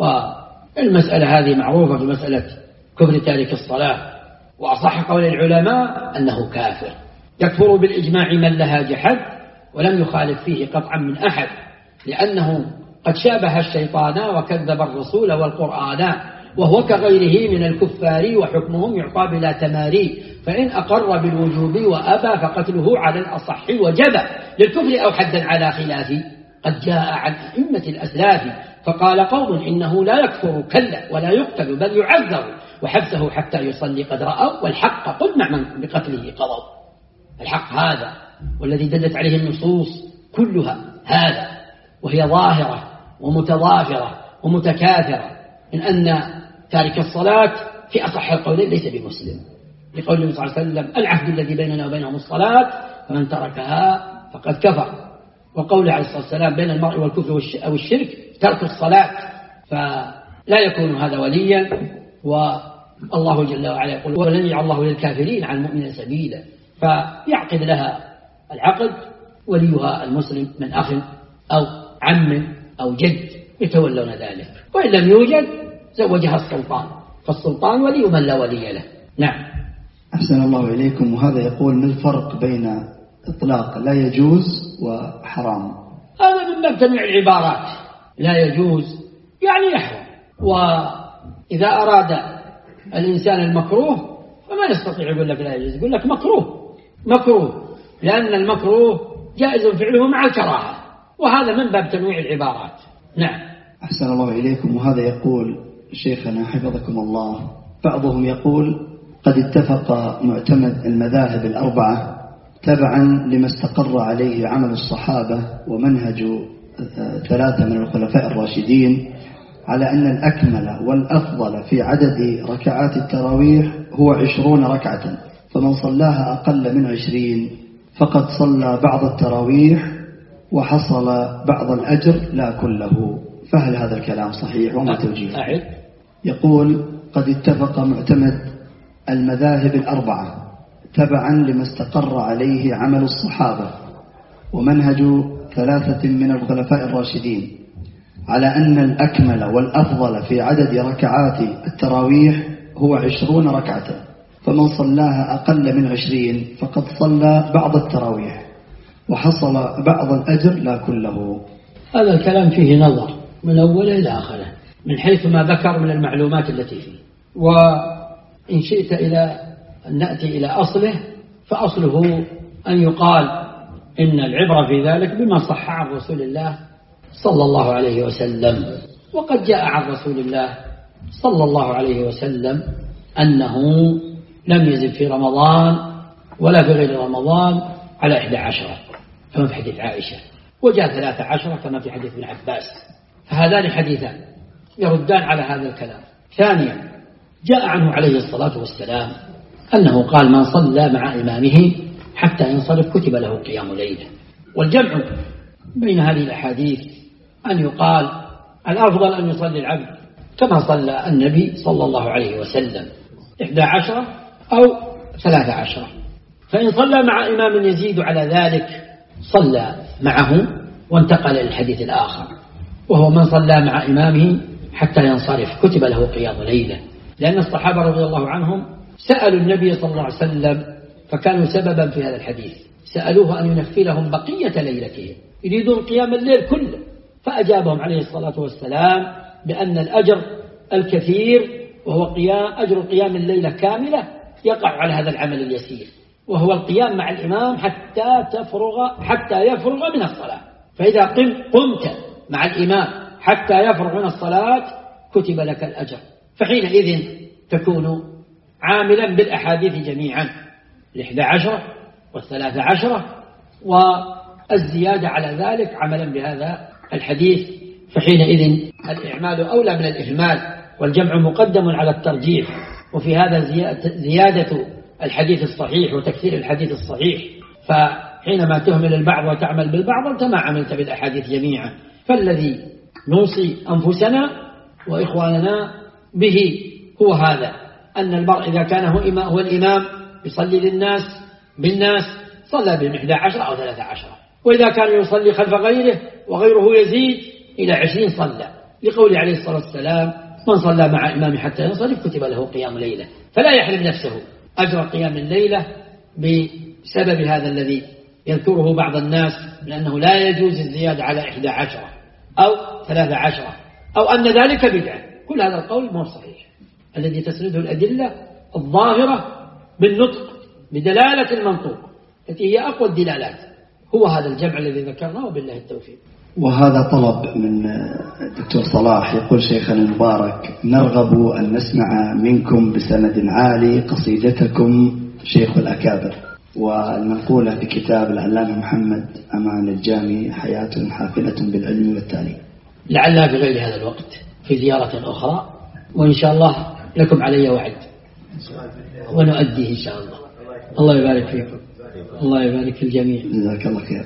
والمسألة هذه معروفة في مسألة كفر تارك الصلاة، وأصح قول العلماء أنه كافر، يكفر بالإجماع من لها جحد ولم يخالف فيه قطعا من أحد، لأنه قد شابه الشيطان وكذب الرسول والقرآن، وهو كغيره من الكفار وحكمهم يعطى بلا تماري، فإن أقر بالوجوب وأبى فقتله على الأصح وجب للكفر أو حدا على خلافه. قد جاء عن أئمة الأسلاف فقال قوم إنه لا يكفر كلا ولا يقتل بل يعذر وحبسه حتى يصلي قد رأوا، والحق قل مع من بقتله قضوا. الحق هذا والذي دلت عليه النصوص كلها هذا، وهي ظاهرة ومتضافرة ومتكاثرة، من أن تارك الصلاة في أصح القولين ليس بمسلم، لقول النبي صلى الله عليه وسلم: العهد الذي بيننا وبينهم الصلاة فمن تركها فقد كفر. وقوله عليه الصلاة والسلام: بين المرء والكفر أو الشرك ترك الصلاة. فلا يكون هذا وليا، والله جل وعلا يقول: ولن يجعل الله للكافرين على المؤمنين سبيلا. فيعقد لها العقد وليها المسلم من أخ أو عم أو جد يتولون ذلك، وإن لم يوجد زوجها السلطان، فالسلطان ولي من لا ولي له. نعم. أحسن الله إليكم. وهذا يقول: ما الفرق بين إطلاق لا يجوز وحرام؟ هذا من باب تنويع العبارات. لا يجوز يعني يحرم، وإذا أراد الإنسان المكروه فما يستطيع يقول لك لا يجوز، يقول لك مكروه، لأن المكروه جائز فعله مع الكراهة، وهذا من باب تنويع العبارات. نعم. أحسن الله إليكم. وهذا يقول: شيخنا حفظكم الله، بعضهم يقول: قد اتفق معتمد المذاهب الأربعة تبعا لما استقر عليه عمل الصحابة ومنهج 3 من الخلفاء الراشدين على أن الأكمل والأفضل في عدد ركعات التراويح هو 20 ركعة، فمن صلاها أقل من 20 فقد صلى بعض التراويح وحصل بعض الأجر لا كله، فهل هذا الكلام صحيح وما توجيهه؟ يقول: قد اتفق معتمد المذاهب الأربعة تبعا لما استقر عليه عمل الصحابة ومنهج 3 من الخلفاء الراشدين على أن الأكمل والأفضل في عدد ركعات التراويح هو 20 ركعة، فمن صلاها أقل من 20 فقد صلى بعض التراويح وحصل بعض الأجر لا كله. هذا الكلام فيه نظر من أوله إلى آخره من حيث ما ذكر من المعلومات التي فيه، وإن شئت إلى أن نأتي إلى أصله، فأصله أن يقال إن العبرة في ذلك بما صح عن رسول الله صلى الله عليه وسلم. وقد جاء عن رسول الله صلى الله عليه وسلم أنه لم يزد في رمضان ولا في غير رمضان على 11 كما في حديث عائشة، وجاء 13 كما في حديث ابن عباس، فهذان حديثان يردان على هذا الكلام. ثانيا، جاء عنه عليه الصلاة والسلام أنه قال: من صلى مع إمامه حتى ينصرف كتب له قيام ليلة. والجمع بين هذه الأحاديث أن يقال الأفضل أن يصلي العبد كما صلى النبي صلى الله عليه وسلم 11 أو 13، فإن صلى مع إمام يزيد على ذلك صلى معه وانتقل للحديث الآخر، وهو من صلى مع إمامه حتى ينصرف كتب له قيام ليلة، لأن الصحابة رضي الله عنهم سألوا النبي صلى الله عليه وسلم فكانوا سببا في هذا الحديث، سألوه أن ينفي لهم بقية ليلتهم، يريدون قيام الليل كله، فأجابهم عليه الصلاة والسلام بأن الأجر الكثير وهو أجر قيام الليلة كاملة يقع على هذا العمل اليسير، وهو القيام مع الإمام حتى يفرغ من الصلاة. فإذا قمت مع الإمام حتى يفرغ من الصلاة كتب لك الأجر، فحينئذ تكون عاملا بالأحاديث جميعا 11 و13 والزيادة على ذلك عملا بهذا الحديث، فحينئذ الإعمال أولى من الإهمال، والجمع مقدم على الترجيح. وفي هذا زيادة الحديث الصحيح وتكثير الحديث الصحيح، فحينما تهمل البعض وتعمل بالبعض أنت ما عملت بالأحاديث جميعا. فالذي نوصي أنفسنا وإخواننا به هو هذا، أن المرء إذا كان هو الإمام يصلي للناس بالناس صلى بهم 11 أو 13، وإذا كان يصلي خلف غيره وغيره يزيد إلى 20 صلى، لقول عليه الصلاة والسلام: من صلى مع إمام حتى ينصرف كتب له قيام ليلة. فلا يحرم نفسه أجر قيام الليلة بسبب هذا الذي يذكره بعض الناس، لأنه لا يجوز الزيادة على 11 أو 13 أو أن ذلك بدعة. كل هذا القول مو صحيح، الذي تسنده الأدلة الظاهرة بالنطق بدلالة المنطوق التي هي أقوى الدلالات، هو هذا الجمع الذي ذكرناه، وبالله التوفيق. وهذا طلب من الدكتور صلاح، يقول: شيخنا المبارك، نرغب أن نسمع منكم بسند عالي قصيدتكم شيخ الأكابر، والمنقولة في كتاب العلامة محمد أمان الجامي: حياة حافلة بالعلم والتعليم. لعلها في غير هذا الوقت في زيارة أخرى، وإن شاء الله لكم علي وعد ونؤديه إن شاء الله. الله يبارك فيكم، الله يبارك في الجميع. جزاك الله خير.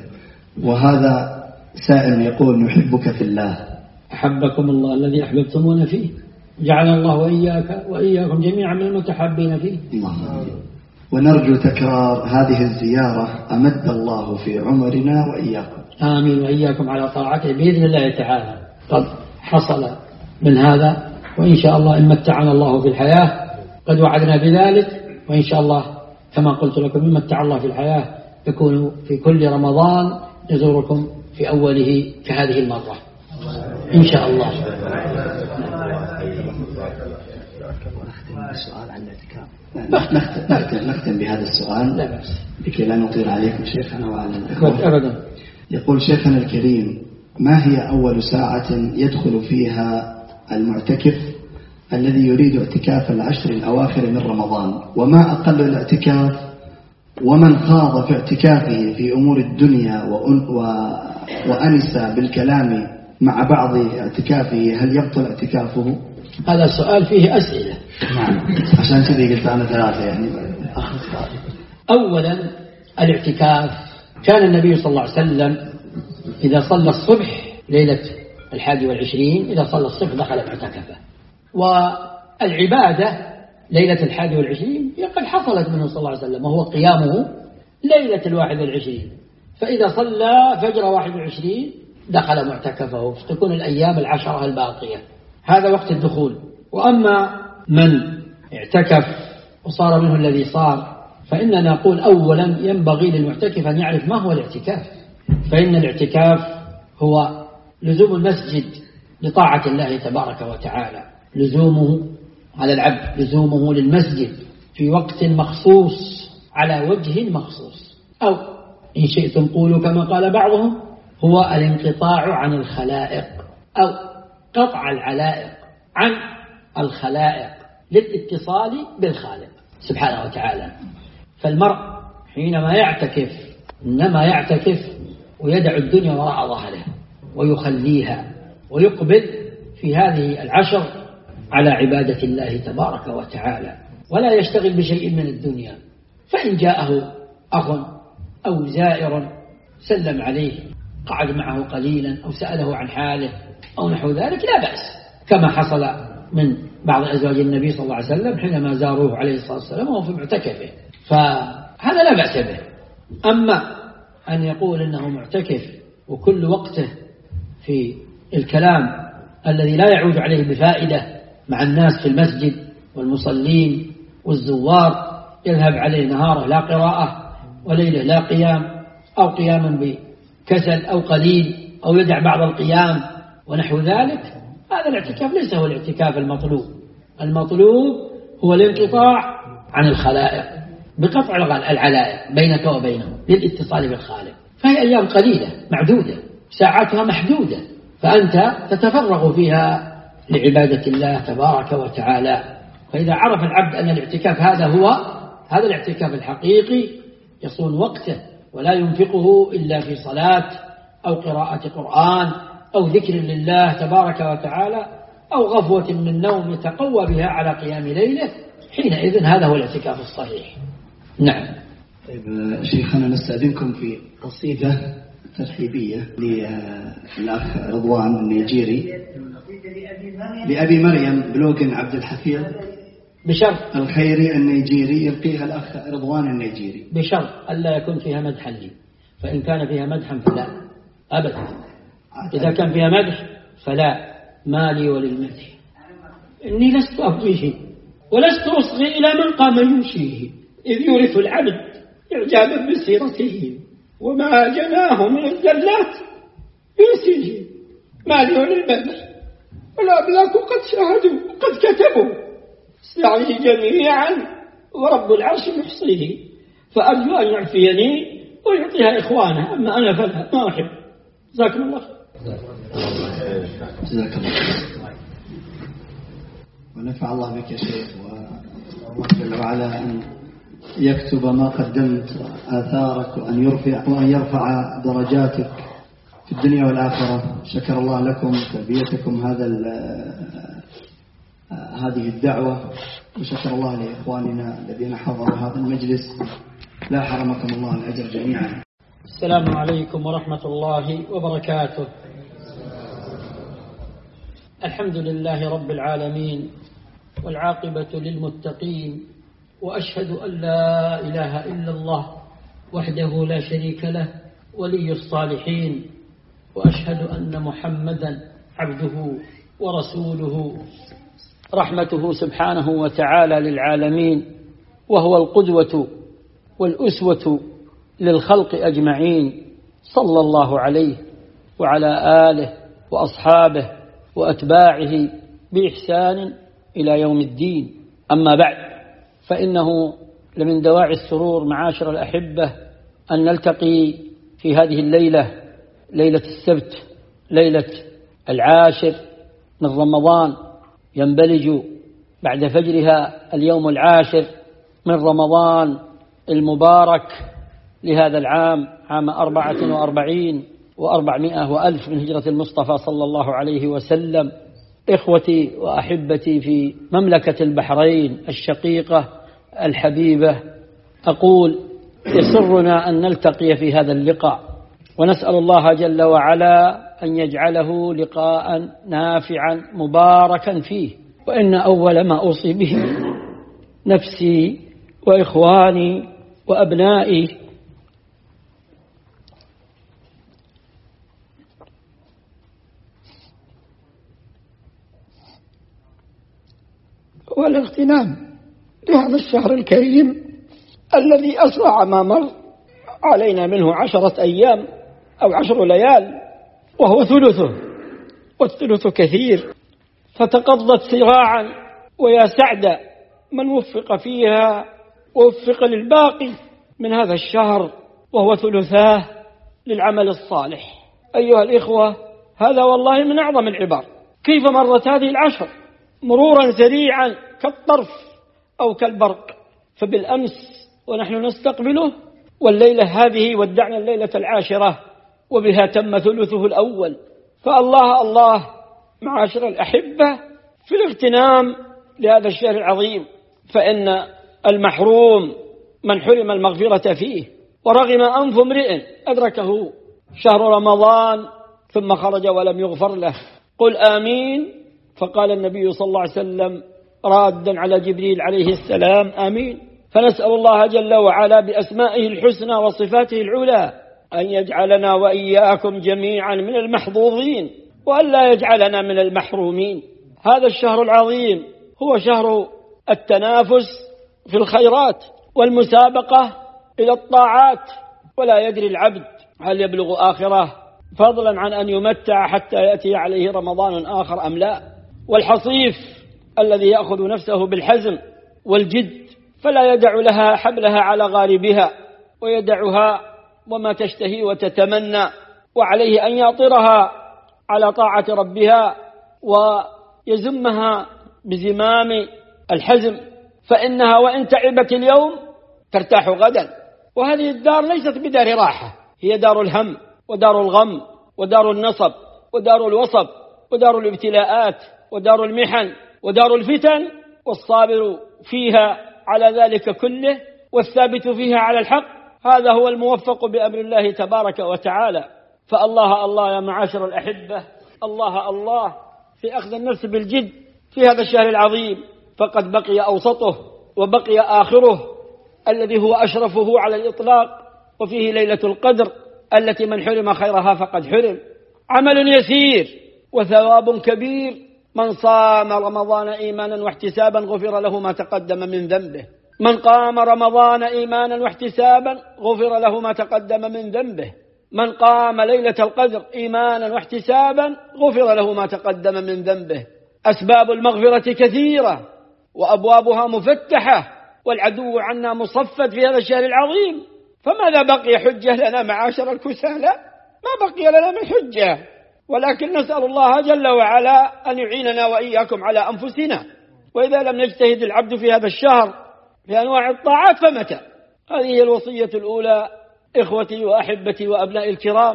وهذا سائل يقول: نحبك في الله. أحبكم الله الذي أحببتمونا فيه، جعل الله وإياكم جميعا من المتحابين فيه. الله. ونرجو تكرار هذه الزيارة، أمد الله في عمرنا وإياكم. آمين، وإياكم على طاعته بإذن الله تعالى. قد حصل من هذا، وإن شاء الله إن متعنا الله في الحياة قد وعدنا بذلك، وإن شاء الله كما قلت لكم إن متع الله في الحياة يكون في كل رمضان يزوركم في أوله كهذه المرة إن شاء الله. نختم بهذا السؤال لا بأس، لكي لا نطيل عليكم شيخنا وعلى الإخوة أبدا. يقول: شيخنا الكريم، ما هي أول ساعة يدخل فيها المعتكف الذي يريد اعتكاف العشر الأواخر من رمضان، وما أقل الاعتكاف، ومن خاض في اعتكافه في أمور الدنيا وأنس بالكلام مع بعض اعتكافه، هل يبطل اعتكافه؟ هذا السؤال فيه أسئلة. نعم، عشان كذا قلت أنا 3 يعني. أولا الاعتكاف، كان النبي صلى الله عليه وسلم إذا صلى الصبح ليلة 21 إذا صلى الصبح دخل معتكفه، والعبادة ليلة 21 قد حصلت منه صلى الله عليه وسلم، وهو قيامه ليلة 21، فإذا صلى فجر 21 دخل معتكفه، فتكون الأيام 10 الباقية، هذا وقت الدخول. وأما من اعتكف وصار منه الذي صار، فإننا نقول أولا ينبغي للمعتكف أن يعرف ما هو الاعتكاف، فإن الاعتكاف هو لزوم المسجد لطاعة الله تبارك وتعالى، لزومه على العبد، لزومه للمسجد في وقت مخصوص على وجه مخصوص، أو إن شئتم قولوا كما قال بعضهم هو الانقطاع عن الخلائق، أو قطع العلائق عن الخلائق للاتصال بالخالق سبحانه وتعالى. فالمرء حينما يعتكف إنما يعتكف ويدع الدنيا وراء ظهره ويخليها، ويقبل في هذه 10 على عبادة الله تبارك وتعالى، ولا يشتغل بشيء من الدنيا. فإن جاءه أخ أو زائر سلم عليه، قعد معه قليلا أو سأله عن حاله أو نحو ذلك لا بأس، كما حصل من بعض أزواج النبي صلى الله عليه وسلم حينما زاروه عليه الصلاة والسلام وهو في معتكفه، فهذا لا بأس به. أما أن يقول إنه معتكف وكل وقته في الكلام الذي لا يعود عليه بفائدة مع الناس في المسجد والمصلين والزوار، يذهب عليه نهاره لا قراءة وليله لا قيام، أو قياما بكسل أو قليل، أو يدع بعض القيام ونحو ذلك، هذا الاعتكاف ليس هو الاعتكاف المطلوب. المطلوب هو الانقطاع عن الخلائق بقطع العلائق بينك وبينهم للاتصال بالخالق، فهي أيام قليلة معدودة، ساعاتها محدودة، فأنت تتفرغ فيها لعبادة الله تبارك وتعالى، فإذا عرف العبد أن الاعتكاف هذا الاعتكاف الحقيقي يصون وقته ولا ينفقه إلا في صلاة أو قراءة قرآن أو ذكر لله تبارك وتعالى أو غفوة من نوم يتقوى بها على قيام ليله، حينئذ هذا هو الاعتكاف الصحيح. نعم. طيب شيخنا نستأذنكم في قصيدة ترحيبية للأخ رضوان النيجيري لأبي مريم بلوغن عبد الحفيظ بشرط الخيري النيجيري يلقيها الأخ رضوان النيجيري، بشرط ألا يكون فيها مدحا لي، فإن كان فيها مدحا فلا أبدا، إذا كان فيها مدح فلا، ما لي وللمدح، إني لست أبغيه ولست أصغي إلى من قام يمشيه، إذ يورث العبد إعجابا بسيرته وما جناه من الزلات ينسيه، ما لي وللمدح والأملاك قد شاهدوا قد كتبوا استعي جميعا ورب العرش محصيه، فأرجو أن يعفيني ويعطيها إخوانه، أما أنا فلا ما أحب. جزاكم الله خير. جزاك الله خير ونفع الله بك يا شيخ، والله جل وعلا أن يكتب ما قدمت آثارك وأن يرفع درجاتك في الدنيا والآخرة. شكر الله لكم تربيتكم هذه الدعوة، وشكر الله لإخواننا الذين حضروا هذا المجلس، لا حرمكم الله الأجر جميعا. السلام عليكم ورحمة الله وبركاته. الحمد لله رب العالمين والعاقبة للمتقين، وأشهد أن لا إله إلا الله وحده لا شريك له ولي الصالحين، وأشهد أن محمدا عبده ورسوله، رحمته سبحانه وتعالى للعالمين، وهو القدوة والأسوة للخلق أجمعين، صلى الله عليه وعلى آله وأصحابه وأتباعه بإحسان إلى يوم الدين. أما بعد، فإنه لمن دواعي السرور معاشر الأحبة أن نلتقي في هذه الليلة، ليلة السبت، ليلة 10 من رمضان، ينبلج بعد فجرها اليوم 10 من رمضان المبارك لهذا العام، عام 44 و400 وألف من هجرة المصطفى صلى الله عليه وسلم. إخوتي وأحبتي في مملكة البحرين الشقيقة الحبيبة، أقول يسرنا أن نلتقي في هذا اللقاء، ونسأل الله جل وعلا أن يجعله لقاء نافعا مباركا فيه. وإن أول ما أوصي به نفسي وإخواني وأبنائي والاغتنام لهذا الشهر الكريم الذي أسرع ما مر علينا منه 10 أيام أو 10 ليال، وهو ثلثه، والثلث كثير، فتقضت سراعا، ويا سعد من وفق فيها ووفق للباقي من هذا الشهر وهو ثلثاه للعمل الصالح. أيها الإخوة، هذا والله من أعظم العبار. كيف مرت هذه 10 مرورا سريعا كالطرف أو كالبرق؟ فبالأمس ونحن نستقبله، والليلة هذه ودعنا الليلة 10 وبها تم ثلثه الأول. فالله الله معاشر الأحبة في الاغتنام لهذا الشهر العظيم، فإن المحروم من حرم المغفرة فيه، ورغم أنف امرئ أدركه شهر رمضان ثم خرج ولم يغفر له. قل آمين. فقال النبي صلى الله عليه وسلم رادا على جبريل عليه السلام آمين. فنسأل الله جل وعلا بأسمائه الحسنى وصفاته العلى أن يجعلنا وإياكم جميعا من المحظوظين، وأن لا يجعلنا من المحرومين. هذا الشهر العظيم هو شهر التنافس في الخيرات والمسابقة إلى الطاعات، ولا يدري العبد هل يبلغ آخره، فضلا عن أن يمتع حتى يأتي عليه رمضان آخر أم لا. والحصيف الذي يأخذ نفسه بالحزم والجد فلا يدع لها حبلها على غاربها، ويدعها وما تشتهي وتتمنى، وعليه أن يأطرها على طاعة ربها ويزمها بزمام الحزم، فإنها وإن تعبت اليوم ترتاح غدا. وهذه الدار ليست بدار راحة، هي دار الهم ودار الغم ودار النصب ودار الوصب ودار الابتلاءات ودار المحن ودار الفتن، والصابر فيها على ذلك كله والثابت فيها على الحق هذا هو الموفق بأمر الله تبارك وتعالى. فالله الله يا معاشر الأحبة، الله الله في أخذ النفس بالجد في هذا الشهر العظيم، فقد بقي أوسطه وبقي آخره الذي هو أشرفه على الإطلاق، وفيه ليلة القدر التي من حرم خيرها فقد حرم. عمل يسير وثواب كبير، من صام رمضان إيمانا واحتسابا غفر له ما تقدم من ذنبه، من قام رمضان إيمانا واحتسابا غفر له ما تقدم من ذنبه، من قام ليلة القدر إيمانا واحتسابا غفر له ما تقدم من ذنبه. أسباب المغفرة كثيرة وأبوابها مفتحة، والعدو عنا مصفد في هذا الشهر العظيم، فماذا بقي حجة لنا معاشر الكسالى؟ ما بقي لنا من حجة، ولكن نسأل الله جل وعلا أن يعيننا وإياكم على أنفسنا. وإذا لم يجتهد العبد في هذا الشهر في أنواع الطاعات فمتى؟ هذه الوصية الأولى إخوتي وأحبتي وأبنائي الكرام.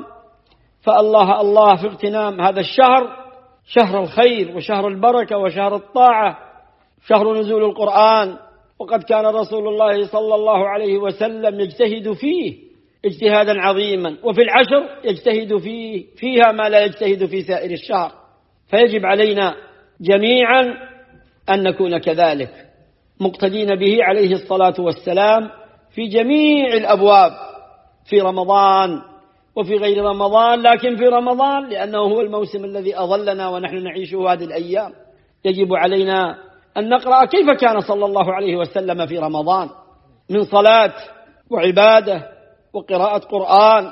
فالله الله في اغتنام هذا الشهر، شهر الخير وشهر البركة وشهر الطاعة، شهر نزول القرآن، وقد كان رسول الله صلى الله عليه وسلم يجتهد فيه اجتهادا عظيما، وفي العشر يجتهد فيها ما لا يجتهد في سائر الشهر. فيجب علينا جميعا أن نكون كذلك مقتدين به عليه الصلاة والسلام في جميع الأبواب، في رمضان وفي غير رمضان، لكن في رمضان لأنه هو الموسم الذي أظلنا ونحن نعيشه هذه الأيام. يجب علينا أن نقرأ كيف كان صلى الله عليه وسلم في رمضان من صلاة وعبادة وقراءة قرآن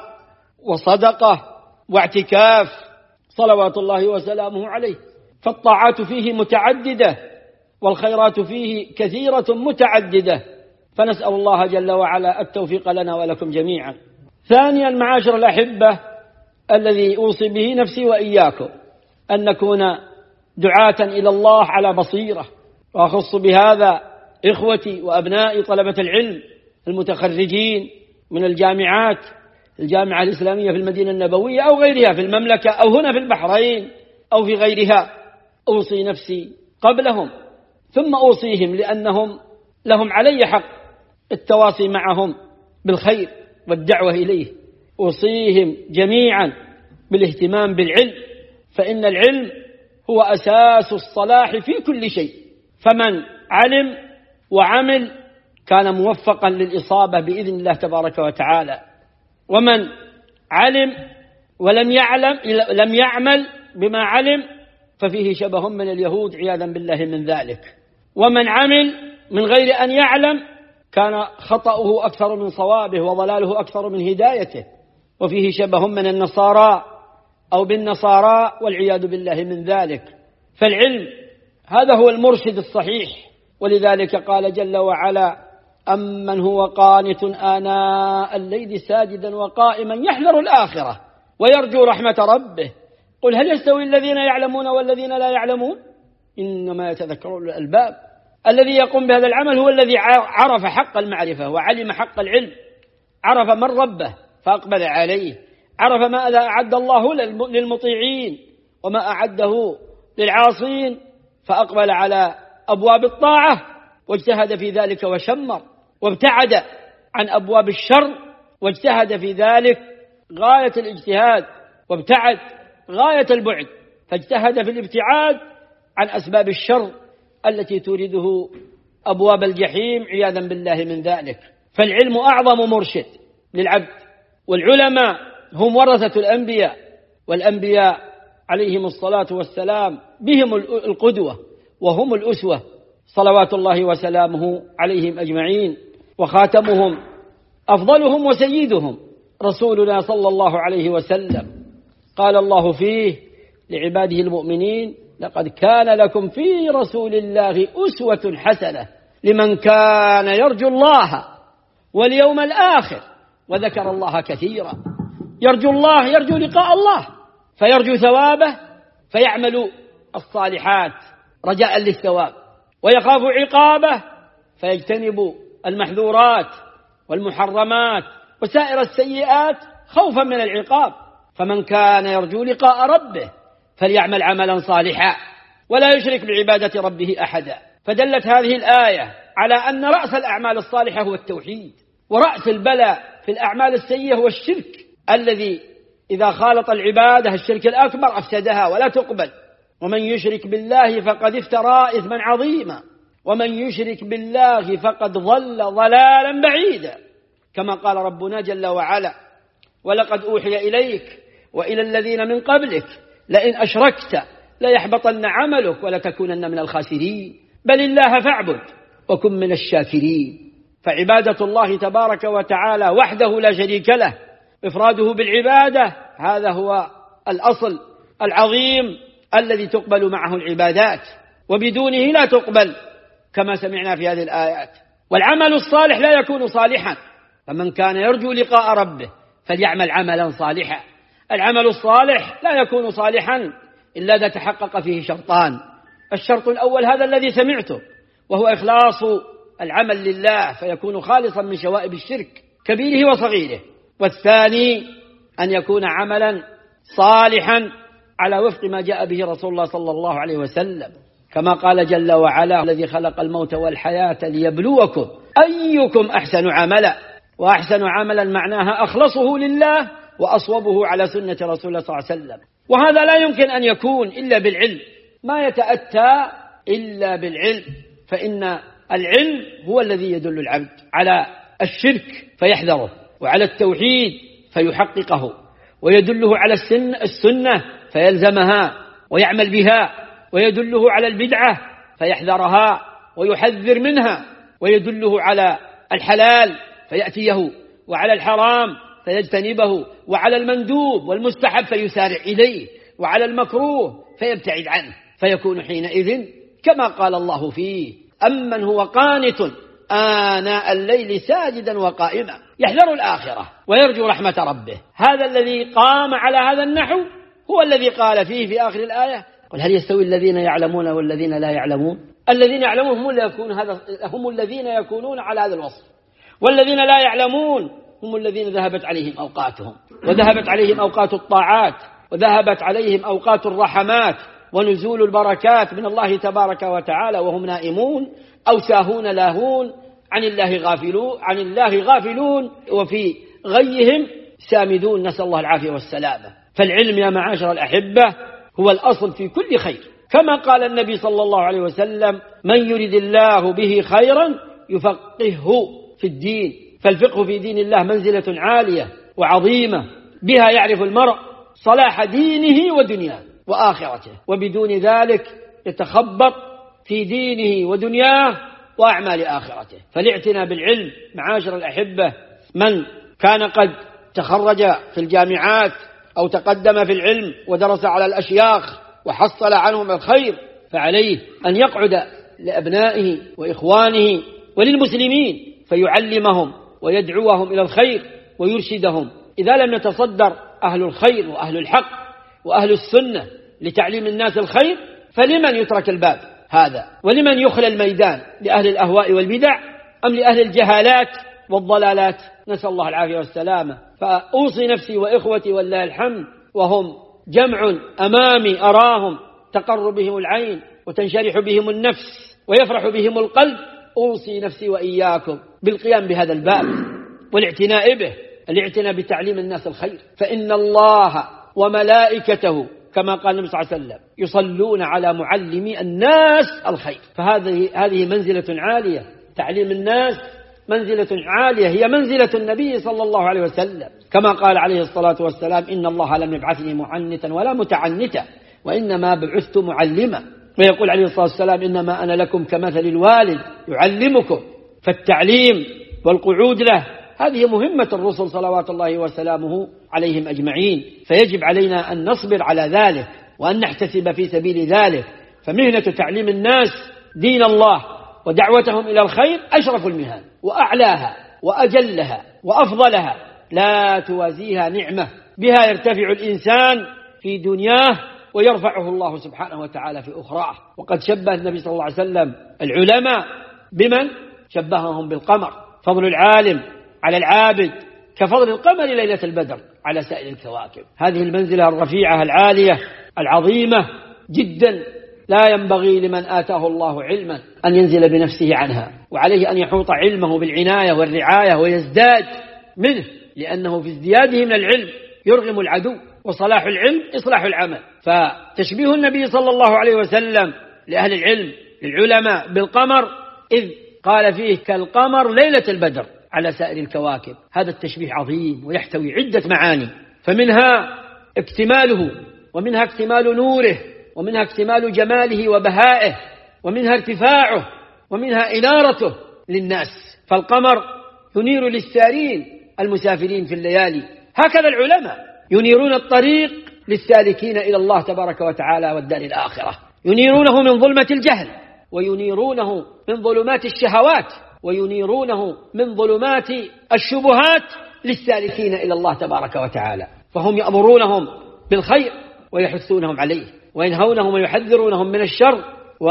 وصدقة واعتكاف صلوات الله وسلامه عليه. فالطاعات فيه متعددة والخيرات فيه كثيرة متعددة، فنسأل الله جل وعلا التوفيق لنا ولكم جميعا. ثانيا معاشر الأحبة، الذي أوصي به نفسي وإياكم أن نكون دعاة إلى الله على بصيرة، وأخص بهذا إخوتي وأبنائي طلبة العلم المتخرجين من الجامعات، الجامعة الإسلامية في المدينة النبوية أو غيرها في المملكة أو هنا في البحرين أو في غيرها. أوصي نفسي قبلهم ثم أوصيهم، لأنهم لهم علي حق التواصي معهم بالخير والدعوة إليه. أوصيهم جميعا بالاهتمام بالعلم، فإن العلم هو أساس الصلاح في كل شيء، فمن علم وعمل كان موفقا للإصابة بإذن الله تبارك وتعالى، ومن علم ولم لم يعمل بما علم ففيه شبه من اليهود عياذا بالله من ذلك. ومن عمل من غير أن يعلم كان خطأه أكثر من صوابه وضلاله أكثر من هدايته، وفيه شبه من النصارى أو بالنصارى والعياذ بالله من ذلك. فالعلم هذا هو المرشد الصحيح، ولذلك قال جل وعلا: أمن هو قانت آناء الليل ساجدا وقائما يحذر الآخرة ويرجو رحمة ربه قل هل يستوي الذين يعلمون والذين لا يعلمون إنما يتذكر الألباب. الذي يقوم بهذا العمل هو الذي عرف حق المعرفة وعلم حق العلم، عرف من ربه فأقبل عليه، عرف ماذا أعد الله للمطيعين وما أعده للعاصين فأقبل على أبواب الطاعة واجتهد في ذلك وشمر، وابتعد عن أبواب الشر واجتهد في ذلك غاية الاجتهاد، وابتعد غاية البعد، فاجتهد في الابتعاد عن أسباب الشر التي تريده أبواب الجحيم عياذا بالله من ذلك. فالعلم أعظم مرشد للعبد، والعلماء هم ورثة الأنبياء، والأنبياء عليهم الصلاة والسلام بهم القدوة وهم الأسوة صلوات الله وسلامه عليهم أجمعين، وخاتمهم أفضلهم وسيدهم رسولنا صلى الله عليه وسلم. قال الله فيه لعباده المؤمنين: لقد كان لكم في رسول الله أسوة حسنة لمن كان يرجو الله واليوم الآخر وذكر الله كثيرا. يرجو الله، يرجو لقاء الله، فيرجو ثوابه فيعمل الصالحات رجاء للثواب، ويخاف عقابه فيجتنب المحذورات والمحرمات وسائر السيئات خوفا من العقاب. فمن كان يرجو لقاء ربه فليعمل عملا صالحا ولا يشرك بعبادة ربه أحدا. فدلت هذه الآية على أن رأس الأعمال الصالحة هو التوحيد، ورأس البلاء في الأعمال السيئة هو الشرك الذي إذا خالط العبادة الشرك الأكبر أفسدها ولا تقبل. ومن يشرك بالله فقد افترى إثما عظيما، ومن يشرك بالله فقد ضل ضلالا بعيدا، كما قال ربنا جل وعلا: ولقد أوحي إليك وإلى الذين من قبلك لئن أشركت ليحبطن عملك ولتكونن من الخاسرين، بل الله فاعبد وكن من الشاكرين. فعبادة الله تبارك وتعالى وحده لا شريك له، إفراده بالعبادة، هذا هو الأصل العظيم الذي تقبل معه العبادات، وبدونه لا تقبل كما سمعنا في هذه الآيات. والعمل الصالح لا يكون صالحا، فمن كان يرجو لقاء ربه فليعمل عملا صالحا. العمل الصالح لا يكون صالحا إلا إذا تحقق فيه شرطان. الشرط الأول هذا الذي سمعته، وهو إخلاص العمل لله فيكون خالصا من شوائب الشرك كبيره وصغيره. والثاني أن يكون عملا صالحا على وفق ما جاء به رسول الله صلى الله عليه وسلم، كما قال جل وعلا: الذي خلق الموت والحياة ليبلوكم أيكم أحسن عملا. وأحسن عملا معناها أخلصه لله وأصوبه على سنة رسول الله صلى الله عليه وسلم. وهذا لا يمكن أن يكون إلا بالعلم، ما يتأتى إلا بالعلم، فإن العلم هو الذي يدل العبد على الشرك فيحذره، وعلى التوحيد فيحققه، ويدله على السنة فيلزمها ويعمل بها، ويدله على البدعة فيحذرها ويحذر منها، ويدله على الحلال فيأتيه، وعلى الحرام فيجتنبه، وعلى المندوب والمستحب فيسارع إليه، وعلى المكروه فيبتعد عنه، فيكون حينئذ كما قال الله فيه: أمن هو قانت آناء الليل ساجدا وقائما يحذر الآخرة ويرجو رحمة ربه. هذا الذي قام على هذا النحو هو الذي قال فيه في آخر الآية: قل هل يستوي الذين يعلمون والذين لا يعلمون؟ الذين يعلمون هم الذين يكونون على هذا الوصف، والذين لا يعلمون هم الذين ذهبت عليهم أوقاتهم، وذهبت عليهم أوقات الطاعات، وذهبت عليهم أوقات الرحمات ونزول البركات من الله تبارك وتعالى، وهم نائمون أو ساهون لاهون عن الله غافلون وفي غيهم سامدون، نسأل الله العافية والسلامة. فالعلم يا معاشر الأحبة هو الأصل في كل خير، كما قال النبي صلى الله عليه وسلم: من يرد الله به خيرا يفقهه في الدين. فالفقه في دين الله منزلة عالية وعظيمة، بها يعرف المرء صلاح دينه ودنياه وآخرته، وبدون ذلك يتخبط في دينه ودنياه وأعمال آخرته. فالاعتناء بالعلم معاشر الأحبة، من كان قد تخرج في الجامعات أو تقدم في العلم ودرس على الأشياخ وحصل عنهم الخير، فعليه أن يقعد لأبنائه وإخوانه وللمسلمين فيعلمهم ويدعوهم إلى الخير ويرشدهم. إذا لم يتصدر أهل الخير وأهل الحق وأهل السنة لتعليم الناس الخير، فلمن يترك الباب هذا؟ ولمن يخلى الميدان؟ لأهل الأهواء والبدع أم لأهل الجهالات والضلالات؟ نسأل الله العافية والسلامة. فأوصي نفسي وإخوتي والله الحمد، وهم جمع أمامي أراهم تقر بهم العين وتنشرح بهم النفس ويفرح بهم القلب، أوصي نفسي وإياكم بالقيام بهذا الباب والاعتناء به، الاعتناء بتعليم الناس الخير، فإن الله وملائكته كما قال النبي صلى الله عليه وسلم يصلون على معلمي الناس الخير. فهذه منزلة عالية، تعليم الناس منزلة عالية، هي منزلة النبي صلى الله عليه وسلم، كما قال عليه الصلاة والسلام: إن الله لم يبعثني معنتا ولا متعنتا وإنما بعثت معلما. ويقول عليه الصلاة والسلام: إنما أنا لكم كمثل الوالد يعلمكم. فالتعليم والقعود له هذه مهمة الرسل صلوات الله وسلامه عليهم أجمعين، فيجب علينا أن نصبر على ذلك وأن نحتسب في سبيل ذلك. فمهنة تعليم الناس دين الله ودعوتهم إلى الخير أشرف المهن وأعلاها وأجلها وأفضلها، لا توازيها نعمة، بها يرتفع الإنسان في دنياه ويرفعه الله سبحانه وتعالى في أخراه. وقد شبه النبي صلى الله عليه وسلم العلماء بمن؟ شبههم بالقمر، فضل العالم على العابد كفضل القمر ليلة البدر على سائر الكواكب. هذه المنزلة الرفيعة العالية العظيمة جدا، لا ينبغي لمن آتاه الله علما أن ينزل بنفسه عنها، وعليه أن يحوط علمه بالعناية والرعاية ويزداد منه، لأنه في ازدياده من العلم يرغم العدو، وصلاح العلم إصلاح العمل. فتشبيه النبي صلى الله عليه وسلم لأهل العلم للعلماء بالقمر إذ قال فيه كالقمر ليلة البدر على سائر الكواكب. هذا التشبيه عظيم ويحتوي عدة معاني، فمنها اكتماله، ومنها اكتمال نوره، ومنها اكتمال جماله وبهائه، ومنها ارتفاعه، ومنها إنارته للناس. فالقمر ينير للسارين المسافرين في الليالي، هكذا العلماء ينيرون الطريق للسالكين إلى الله تبارك وتعالى والدار الآخرة، ينيرونه من ظلمة الجهل، وينيرونه من ظلمات الشهوات، وينيرونه من ظلمات الشبهات للسالكين إلى الله تبارك وتعالى. فهم يأمرونهم بالخير ويحثونهم عليه، وينهونهم ويحذرونهم من الشر،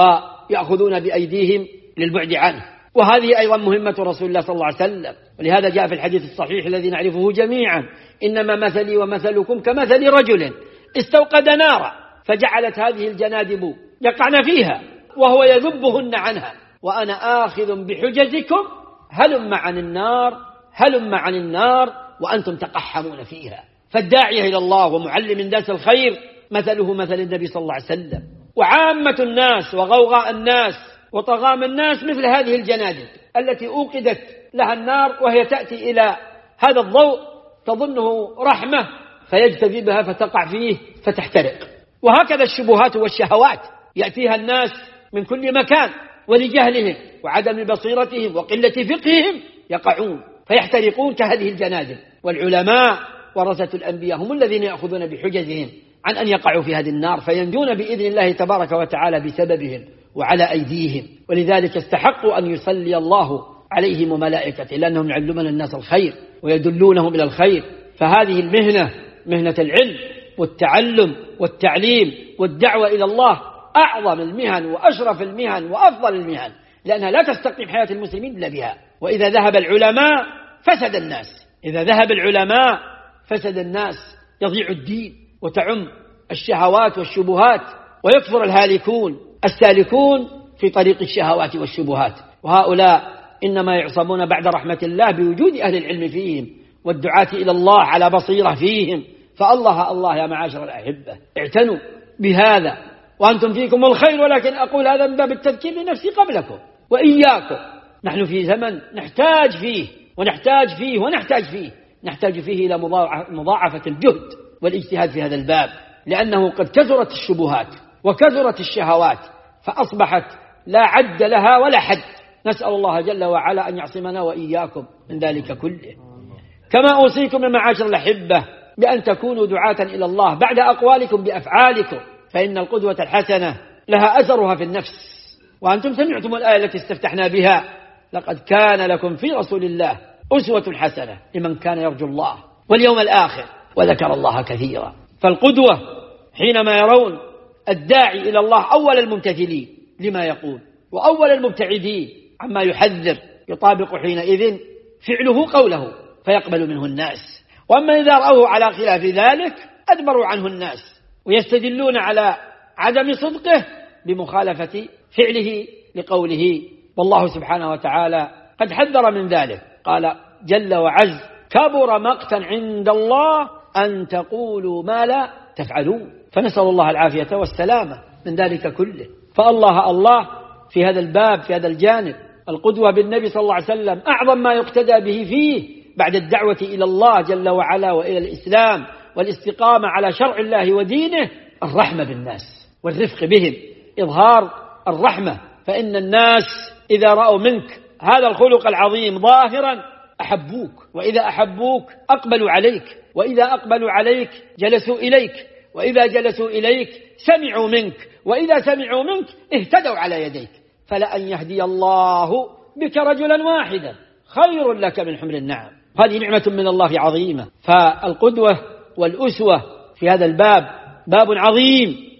ويأخذون بأيديهم للبعد عنه. وهذه أيضا مهمة رسول الله صلى الله عليه وسلم، ولهذا جاء في الحديث الصحيح الذي نعرفه جميعا: إنما مثلي ومثلكم كمثل رجل استوقد نارا فجعلت هذه الجنادب يقعن فيها وهو يذبهن عنها، وأنا آخذ بحجزكم هلم عن النار هلم عن النار وأنتم تقحمون فيها. فالداعية إلى الله ومعلم الناس الخير مثله مثل النبي صلى الله عليه وسلم. وعامة الناس وغوغاء الناس وطغام الناس مثل هذه الجنادب التي أوقدت لها النار، وهي تأتي إلى هذا الضوء تظنه رحمة فيجتذبها فتقع فيه فتحترق. وهكذا الشبهات والشهوات يأتيها الناس من كل مكان، ولجهلهم وعدم بصيرتهم وقلة فقههم يقعون فيحترقون كهذه الجنادب. والعلماء ورثة الأنبياء هم الذين يأخذون بحجزهم عن أن يقعوا في هذه النار، فينجون بإذن الله تبارك وتعالى بسببهم وعلى أيديهم. ولذلك استحقوا أن يصلي الله عليهم وملائكته، لأنهم يعلمون الناس الخير ويدلونهم إلى الخير. فهذه المهنة، مهنة العلم والتعلم والتعليم والدعوة إلى الله، أعظم المهن وأشرف المهن وأفضل المهن، لأنها لا تستقيم حياة المسلمين إلا بها. وإذا ذهب العلماء فسد الناس، إذا ذهب العلماء فسد الناس، يضيع الدين وتعم الشهوات والشبهات، ويكثر الهالكون السالكون في طريق الشهوات والشبهات. وهؤلاء إنما يعصمون بعد رحمة الله بوجود أهل العلم فيهم والدعاة إلى الله على بصيرة فيهم. فالله الله يا معاشر الأحبة، اعتنوا بهذا وأنتم فيكم الخير، ولكن أقول هذا من باب التذكير لنفسي قبلكم وإياكم. نحن في زمن نحتاج فيه ونحتاج فيه ونحتاج فيه، نحتاج فيه إلى مضاعفة الجهد والاجتهاد في هذا الباب، لأنه قد كثرت الشبهات وكثرت الشهوات فأصبحت لا عد لها ولا حد. نسأل الله جل وعلا أن يعصمنا وإياكم من ذلك كله. كما أوصيكم يا معاشر الأحبة بأن تكونوا دعاة إلى الله بعد أقوالكم بأفعالكم، فإن القدوة الحسنة لها أثرها في النفس. وأنتم سمعتم الآية التي استفتحنا بها: لقد كان لكم في رسول الله أسوة حسنة لمن كان يرجو الله واليوم الآخر وذكر الله كثيرا. فالقدوة حينما يرون الداعي إلى الله أول الممتثلين لما يقول وأول المبتعدين عما يحذر، يطابق حينئذ فعله قوله فيقبل منه الناس. وأما إذا رأوه على خلاف ذلك أدبروا عنه الناس، ويستدلون على عدم صدقه بمخالفة فعله لقوله. والله سبحانه وتعالى قد حذر من ذلك، قال جل وعز: كبر مقتا عند الله أن تقولوا ما لا تفعلون. فنسأل الله العافية والسلامة من ذلك كله. فالله الله في هذا الباب، في هذا الجانب، القدوة بالنبي صلى الله عليه وسلم أعظم ما يقتدى به فيه بعد الدعوة إلى الله جل وعلا وإلى الإسلام والاستقامة على شرع الله ودينه الرحمة بالناس والرفق بهم، إظهار الرحمة. فإن الناس إذا رأوا منك هذا الخلق العظيم ظاهرا أحبوك، وإذا أحبوك أقبلوا عليك، وإذا أقبلوا عليك جلسوا إليك، وإذا جلسوا إليك سمعوا منك، وإذا سمعوا منك اهتدوا على يديك. فلأن يهدي الله بك رجلا واحدا خير لك من حمر النعم. هذه نعمة من الله عظيمة. فالقدوة والأسوة في هذا الباب باب عظيم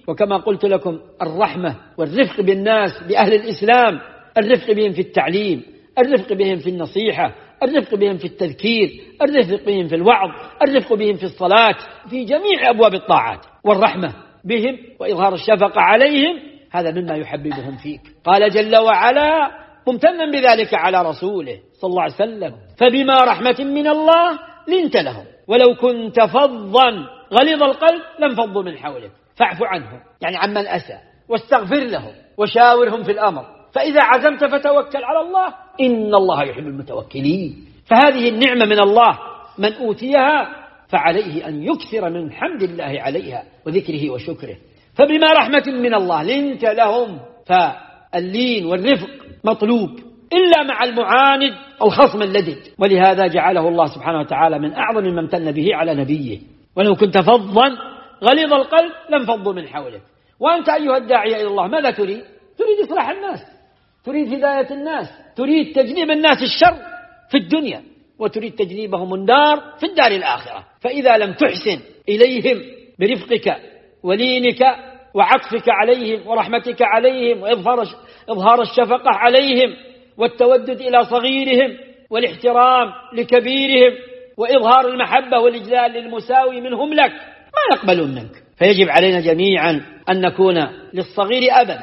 وكما قلت لكم الرحمة والرفق بالناس بأهل الإسلام، الرفق بهم في التعليم، الرفق بهم في النصيحة، الرفق بهم في التذكير، الرفق بهم في الوعظ، الرفق بهم في الصلاة، في جميع أبواب الطاعات، والرحمة بهم وإظهار الشفقة عليهم، هذا مما يحببهم فيك. قال جل وعلا ممتنا بذلك على رسوله صلى الله عليه وسلم: فبما رحمة من الله لنت لهم ولو كنت فظا غليظ القلب لانفضوا من حولك فاعف عنهم، يعني عمن أسى، واستغفر لهم وشاورهم في الأمر، فإذا عزمت فتوكل على الله إن الله يحب المتوكلين. فهذه النعمة من الله، من أوتيها فعليه أن يكثر من حمد الله عليها وذكره وشكره. فبما رحمة من الله لنت لهم، فاللين والرفق مطلوب إلا مع المعاند الخصم اللدد، ولهذا جعله الله سبحانه وتعالى من أعظم ما امتن به على نبيه: ولو كنت فظا غليظ القلب لانفضوا من حولك. وأنت أيها الداعية إلى الله ماذا تريد؟ تريد إصلاح الناس، تريد هداية الناس، تريد تجنيب الناس الشر في الدنيا، وتريد تجنيبهم النار في الدار الآخرة. فإذا لم تحسن إليهم برفقك ولينك وعطفك عليهم ورحمتك عليهم وإظهار الشفقة عليهم والتودد إلى صغيرهم والاحترام لكبيرهم وإظهار المحبة والإجلال للمساوي منهم لك، ما يقبلون منك. فيجب علينا جميعا أن نكون للصغير أبا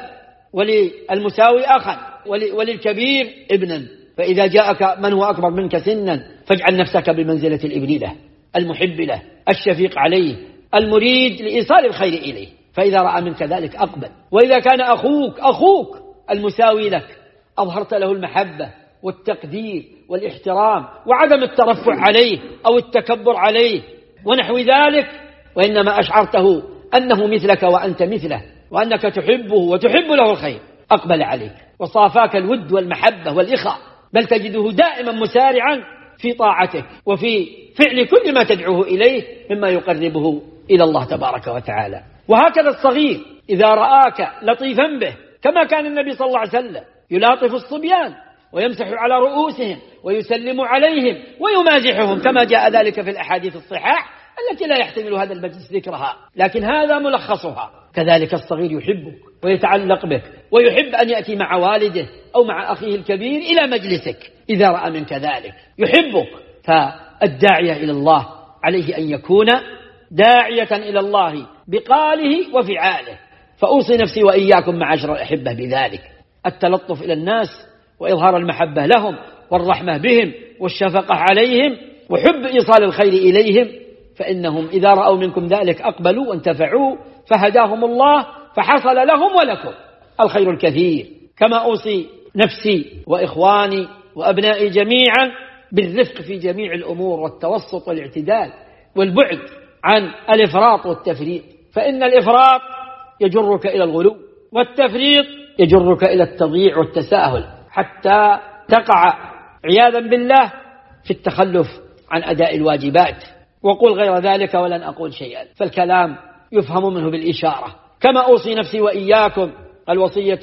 وللمساوي أخا وللكبير ابنا. فإذا جاءك من هو أكبر منك سنا فاجعل نفسك بمنزلة الابن له، المحب له، الشفيق عليه، المريد لإيصال الخير إليه. فإذا رأى منك ذلك أقبل. وإذا كان أخوك المساوي لك أظهرت له المحبة والتقدير والاحترام وعدم الترفع عليه أو التكبر عليه ونحو ذلك، وإنما أشعرته أنه مثلك وأنت مثله وأنك تحبه وتحب له الخير، أقبل عليك وصافاك الود والمحبة والإخاء، بل تجده دائما مسارعا في طاعتك وفي فعل كل ما تدعوه إليه مما يقربه إلى الله تبارك وتعالى. وهكذا الصغير إذا رآك لطيفا به، كما كان النبي صلى الله عليه وسلم يلاطف الصبيان ويمسح على رؤوسهم ويسلم عليهم ويمازحهم، كما جاء ذلك في الأحاديث الصحاح التي لا يحتمل هذا المجلس ذكرها، لكن هذا ملخصها. كذلك الصغير يحبك ويتعلق بك ويحب أن يأتي مع والده أو مع أخيه الكبير إلى مجلسك إذا رأى منك ذلك، يحبك. فالداعية إلى الله عليه أن يكون داعية إلى الله بقاله وفعاله. فأوصي نفسي وإياكم معاشر الأحبة بذلك: التلطف إلى الناس وإظهار المحبة لهم والرحمة بهم والشفقة عليهم وحب إيصال الخير إليهم، فإنهم إذا رأوا منكم ذلك أقبلوا وانتفعوا فهداهم الله فحصل لهم ولكم الخير الكثير. كما أوصي نفسي وإخواني وأبنائي جميعا بالرفق في جميع الأمور والتوسط والاعتدال والبعد عن الإفراط والتفريط، فإن الإفراط يجرك إلى الغلو والتفريط يجرك إلى التضييع والتساهل حتى تقع عياذا بالله في التخلف عن أداء الواجبات. وقل غير ذلك ولن أقول شيئا، فالكلام يفهم منه بالإشارة. كما أوصي نفسي وإياكم الوصية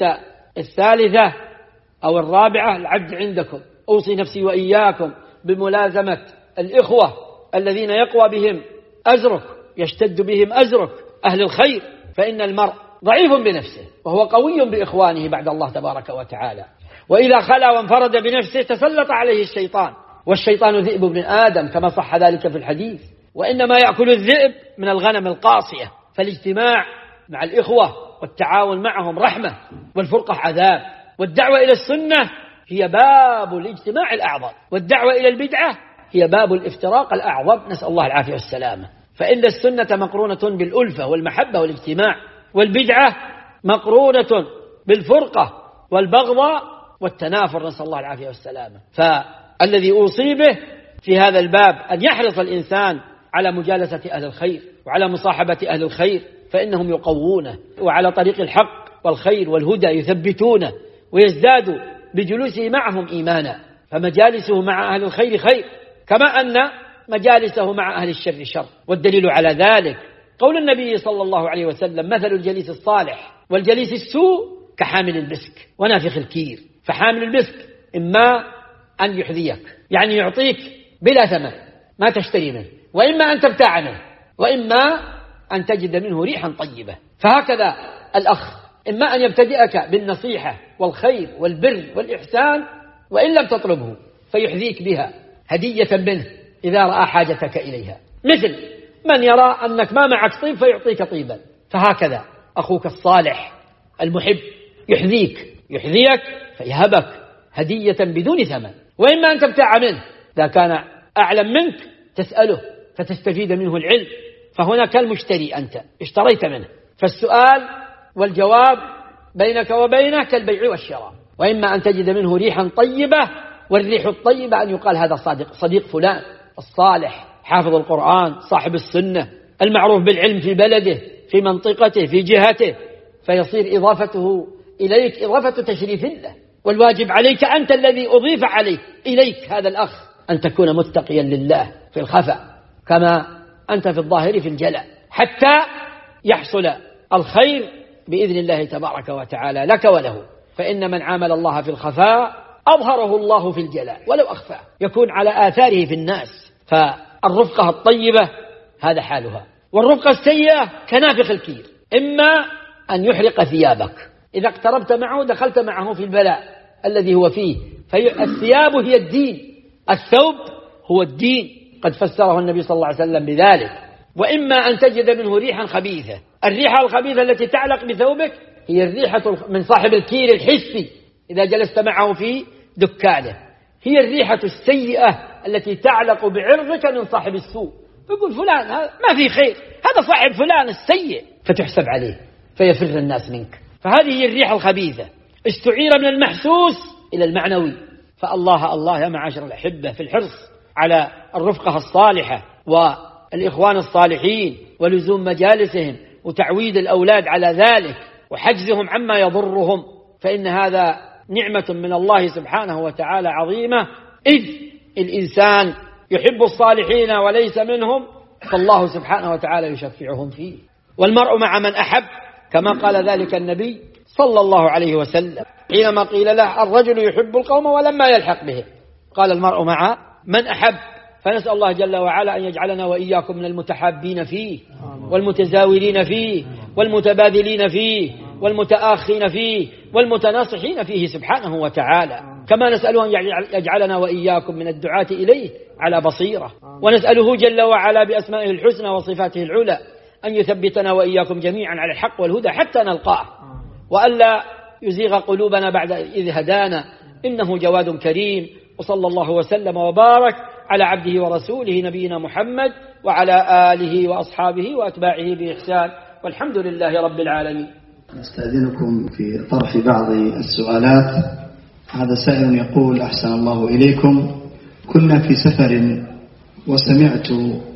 الثالثة أو الرابعة العد عندكم، أوصي نفسي وإياكم بملازمة الإخوة الذين يقوى بهم أزرك، يشتد بهم أزرك، أهل الخير، فإن المرء ضعيف بنفسه وهو قوي بإخوانه بعد الله تبارك وتعالى، وإذا خلا وانفرد بنفسه تسلط عليه الشيطان، والشيطان ذئب ابن آدم كما صح ذلك في الحديث، وإنما يأكل الذئب من الغنم القاصية. فالاجتماع مع الإخوة والتعاون معهم رحمة، والفرقة عذاب. والدعوة إلى السنة هي باب الاجتماع الأعظم، والدعوة إلى البدعة هي باب الافتراق الأعظم، نسأل الله العافية والسلامة. فإن السنة مقرونة بالألفة والمحبة والاجتماع، والبدعة مقرونة بالفرقة والبغضاء والتنافر، نسأل الله العافية والسلامة. فالذي أوصي به في هذا الباب أن يحرص الإنسان على مجالسة أهل الخير وعلى مصاحبة أهل الخير، فإنهم يقوونه، وعلى طريق الحق والخير والهدى يثبتونه ويزداد بجلوسه معهم إيمانا. فمجالسه مع أهل الخير خير، كما أن مجالسه مع أهل الشر شر. والدليل على ذلك قول النبي صلى الله عليه وسلم: مثل الجليس الصالح والجليس السوء كحامل المسك ونافخ الكير. فحامل المسك إما أن يحذيك، يعني يعطيك بلا ثمن ما تشتري منه، وإما أن تبتاع منه، وإما أن تجد منه ريحا طيبة. فهكذا الأخ إما أن يبتدئك بالنصيحة والخير والبر والإحسان، وإن لم تطلبه فيحذيك بها هدية منه إذا رأى حاجتك إليها، مثل من يرى أنك ما معك طيب فيعطيك طيبا. فهكذا أخوك الصالح المحب يحذيك فيهبك هدية بدون ثمن، وإما أن تبتاع منه إذا كان أعلم منك تسأله فتستفيد منه العلم، فهنا كالمشتري، أنت اشتريت منه، فالسؤال والجواب بينك وبينه كالبيع والشراء. وإما أن تجد منه ريحا طيبة، والريح الطيبة أن يقال هذا صديق فلان الصالح، حافظ القرآن، صاحب السنة، المعروف بالعلم في بلده، في منطقته، في جهته، فيصير إضافته إليك إضافة تشريف له. والواجب عليك أنت الذي أضيف عليك إليك هذا الأخ أن تكون متقيا لله في الخفاء كما أنت في الظاهر في الجلاء، حتى يحصل الخير بإذن الله تبارك وتعالى لك وله. فإن من عامل الله في الخفاء أظهره الله في الجلاء ولو أخفى، يكون على آثاره في الناس. فالرفقة الطيبة هذا حالها، والرفقة السيئة كنافخ الكير، إما أن يحرق ثيابك، إذا اقتربت معه دخلت معه في البلاء الذي هو فيه. فالثياب هي الدين، الثوب هو الدين، قد فسره النبي صلى الله عليه وسلم بذلك. وإما أن تجد منه ريحا خبيثة، الريحة الخبيثة التي تعلق بثوبك هي الريحة من صاحب الكير الحسي إذا جلست معه في دكانه، هي الريحة السيئة التي تعلق بعرضك من صاحب السوء، يقول فلان ما في خير، هذا صاحب فلان السيء، فتحسب عليه فيفر الناس منك. فهذه هي الريحة الخبيثة، استعير من المحسوس إلى المعنوي. فالله يا معاشر الأحبة في الحرص على الرفقة الصالحة والإخوان الصالحين ولزوم مجالسهم وتعويد الأولاد على ذلك وحجزهم عما يضرهم، فإن هذا نعمة من الله سبحانه وتعالى عظيمة. إذ الإنسان يحب الصالحين وليس منهم فالله سبحانه وتعالى يشفعهم فيه. والمرء مع من أحب، كما قال ذلك النبي صلى الله عليه وسلم حينما قيل له الرجل يحب القوم ولما يلحق به، قال المرء مع من أحب. فنسأل الله جل وعلا أن يجعلنا وإياكم من المتحابين فيه والمتزاورين فيه والمتبادلين فيه والمتآخين فيه والمتناصحين فيه سبحانه وتعالى. كما نسأله أن يجعلنا وإياكم من الدعاة إليه على بصيرة، ونسأله جل وعلا بأسمائه الحسنى وصفاته العلى أن يثبتنا وإياكم جميعا على الحق والهدى حتى نلقاه، وألا يزيغ قلوبنا بعد إذ هدانا، إنه جواد كريم. وصلى الله وسلم وبارك على عبده ورسوله نبينا محمد وعلى آله وأصحابه وأتباعه بإحسان، والحمد لله رب العالمين. نستأذنكم في طرح بعض السؤالات. هذا سائل يقول أحسن الله إليكم، كنا في سفر وسمعت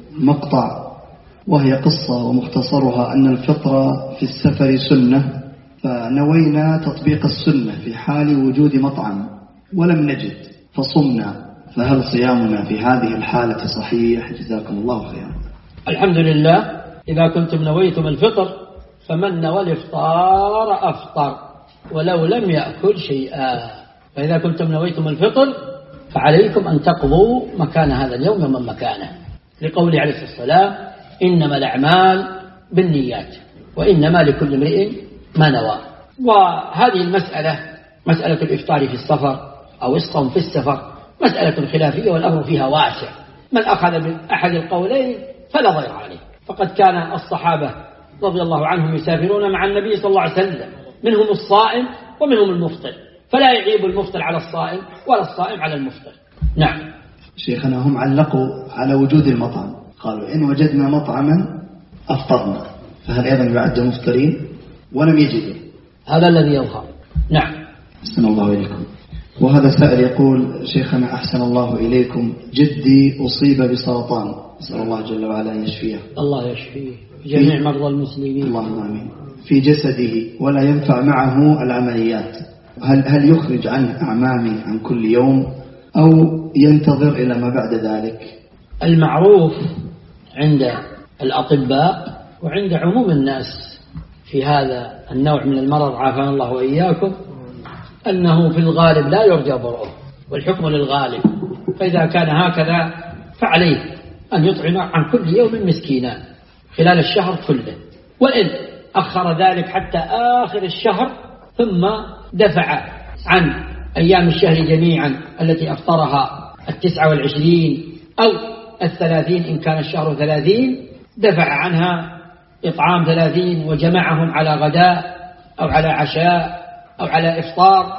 مقطع وهي قصة ومختصرها أن الفطر في السفر سنة، فنوينا تطبيق السنة في حال وجود مطعم ولم نجد فصمنا، فهل صيامنا في هذه الحالة صحيح؟ جزاكم الله خيرا. الحمد لله. إذا كنتم نويتم الفطر فمن نوى الإفطار أفطر ولو لم يأكل شيئا. فإذا كنتم نويتم الفطر فعليكم أن تقضوا مكان هذا اليوم ومن مكانه، لقوله عليه الصلاة والسلام إنما الأعمال بالنيات وإنما لكل امرئ ما نوى. وهذه المسألة مسألة الإفطار في السفر أو الصوم في السفر مسألة خلافية والأمر فيها واسع، من أخذ بأحد القولين فلا ضير عليه. فقد كان الصحابة رضي الله عنهم يسافرون مع النبي صلى الله عليه وسلم، منهم الصائم ومنهم المفطر، فلا يعيب المفطر على الصائم ولا الصائم على المفطر. نعم. شيخنا هم علقوا على وجود المطعم، قالوا إن وجدنا مطعما أفطرنا، فهل أيضا يعد مفطرين ولم يجدوا؟ هذا الذي يظهر. نعم. أحسن الله إليكم. وهذا سائل يقول شيخنا أحسن الله إليكم، جدي أصيب بسرطان، نسأل الله جل وعلا أن يشفيه. الله يشفيه جميع مرضى المسلمين. اللهم آمين. في جسده ولا ينفع معه العمليات، هل يخرج عنه أعمامه عن كل يوم أو ينتظر إلى ما بعد ذلك؟ المعروف عند الأطباء وعند عموم الناس في هذا النوع من المرض عافانا الله وإياكم أنه في الغالب لا يرجى برؤه، والحكم للغالب. فإذا كان هكذا فعليه أن يطعم عن كل يوم مسكينا، خلال الشهر كله، وإن أخر ذلك حتى آخر الشهر ثم دفع عن أيام الشهر جميعا التي أفطرها 29 أو 30 إن كان الشهر 30، دفع عنها إطعام 30 وجمعهم على غداء أو على عشاء أو على إفطار،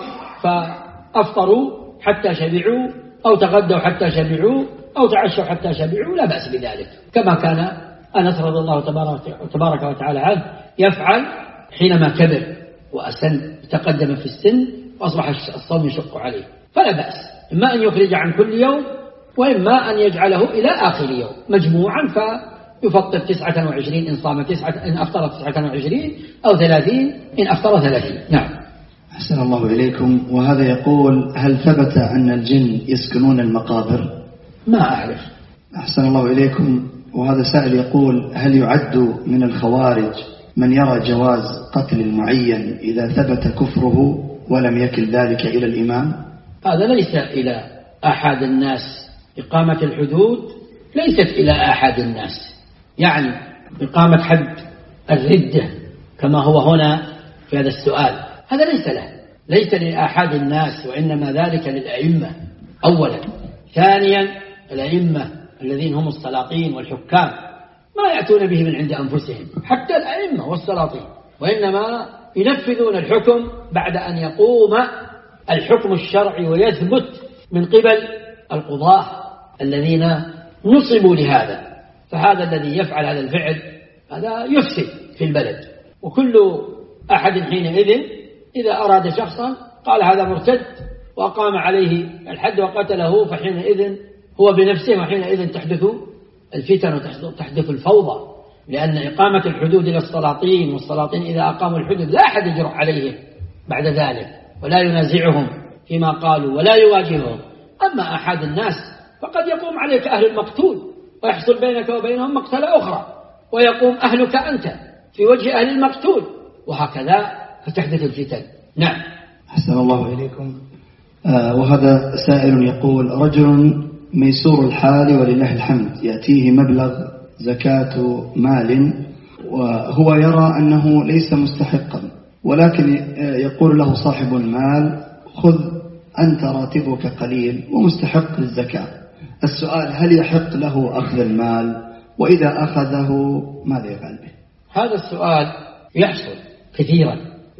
فأفطروا حتى شبعوا أو تغدوا حتى شبعوا أو تعشوا حتى شبعوا، لا بأس بذلك، كما كان أنس رضي الله تبارك وتعالى عنه يفعل حينما كبر وأسن تقدم في السن وأصبح الصوم يشق عليه، فلا بأس، إما أن يخرج عن كل يوم وإما أن يجعله إلى آخر يوم مجموعا، فيفطر 29 إن صام 9 إن أفطر 29 أو 30 إن أفطر 30. نعم. أحسن الله إليكم. وهذا يقول: هل ثبت أن الجن يسكنون المقابر؟ ما أعرف. أحسن الله إليكم. وهذا سائل يقول: هل يعد من الخوارج من يرى جواز قتل المعين إذا ثبت كفره ولم يكل ذلك إلى الإمام؟ هذا ليس إلى أحد الناس، إقامة الحدود ليست إلى أحد الناس، يعني إقامة حد الردة كما هو هنا في هذا السؤال، هذا ليس لأحد الناس، وإنما ذلك للأئمة أولا. ثانيا الأئمة الذين هم السلاطين والحكام ما يأتون به من عند أنفسهم، حتى الأئمة والسلاطين، وإنما ينفذون الحكم بعد أن يقوم الحكم الشرعي ويثبت من قبل القضاة الذين نصبوا لهذا. فهذا الذي يفعل هذا الفعل هذا يفسد في البلد، وكل أحد حينئذ إذا أراد شخصا قال هذا مرتد وأقام عليه الحد وقتله، فحينئذ هو بنفسه، وحينئذ تحدث الفتن وتحدث الفوضى، لأن إقامة الحدود للسلاطين، والسلاطين إذا أقاموا الحدود لا أحد يجرؤ عليهم بعد ذلك ولا ينازعهم فيما قالوا ولا يواجههم. أما أحد الناس فقد يقوم عليك أهل المقتول ويحصل بينك وبينهم مقتلة أخرى، ويقوم أهلك أنت في وجه أهل المقتول، وهكذا فتحدث الفتن. نعم. أحسن الله إليكم. وهذا سائل يقول: رجل ميسور الحال ولله الحمد يأتيه مبلغ زكاة مال وهو يرى أنه ليس مستحقا، ولكن يقول له صاحب المال: خذ أنت راتبك قليل ومستحق للزكاة. السؤال: هل يحق له أخذ المال؟ وإذا أخذه ماذا يفعل به؟ هذا السؤال يحصل كثيرا،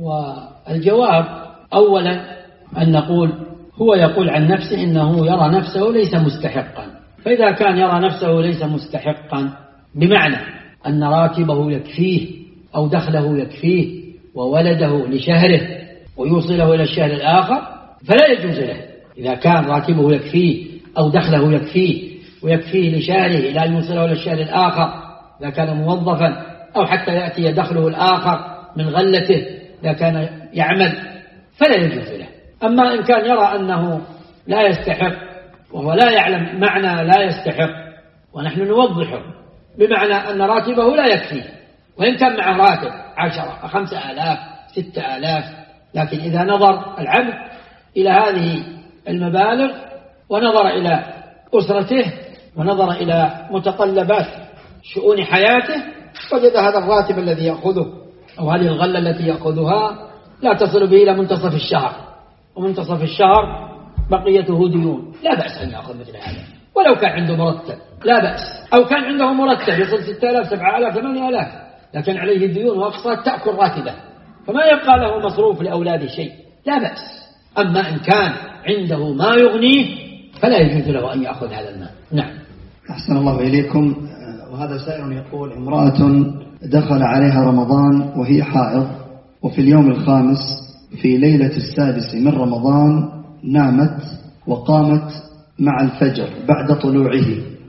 والجواب أولا أن نقول هو يقول عن نفسه إنه يرى نفسه ليس مستحقا، فإذا كان يرى نفسه ليس مستحقا بمعنى أن راتبه يكفيه أو دخله يكفيه وولده لشهره ويوصله إلى الشهر الآخر فلا يجوز له. إذا كان راتبه يكفيه أو دخله يكفيه ويكفيه لشهره لا يوصله إلى الشهر الآخر، إذا كان موظفا أو حتى يأتي دخله الآخر من غلته إذا كان يعمل فلا يجوز له. أما إن كان يرى أنه لا يستحق وهو لا يعلم معنى لا يستحق، ونحن نوضحه بمعنى أن راتبه لا يكفيه، وإن كان معه راتب 10 5,000 6,000، لكن إذا نظر العبد إلى هذه المبالغ ونظر إلى أسرته ونظر إلى متطلبات شؤون حياته وجد هذا الراتب الذي يأخذه أو هذه الغلة التي يأخذها لا تصل به إلى منتصف الشهر، ومنتصف الشهر بقيته ديون، لا بأس أن يأخذ مثل هذا ولو كان عنده مرتب، لا بأس. أو كان عنده مرتب يصل 6,000 7,000 8,000 لكن عليه ديون وأقساط تأكل راتبه فما يبقى له مصروف لأولاده شيء، لا بأس. أما إن كان عنده ما يغنيه فلا يجوز له أن يأخذ هذا المال. نعم. أحسن الله إليكم. وهذا سائل يقول: امرأة دخل عليها رمضان وهي حائض، وفي اليوم الخامس في ليلة 6 من رمضان نامت وقامت مع الفجر بعد طلوعه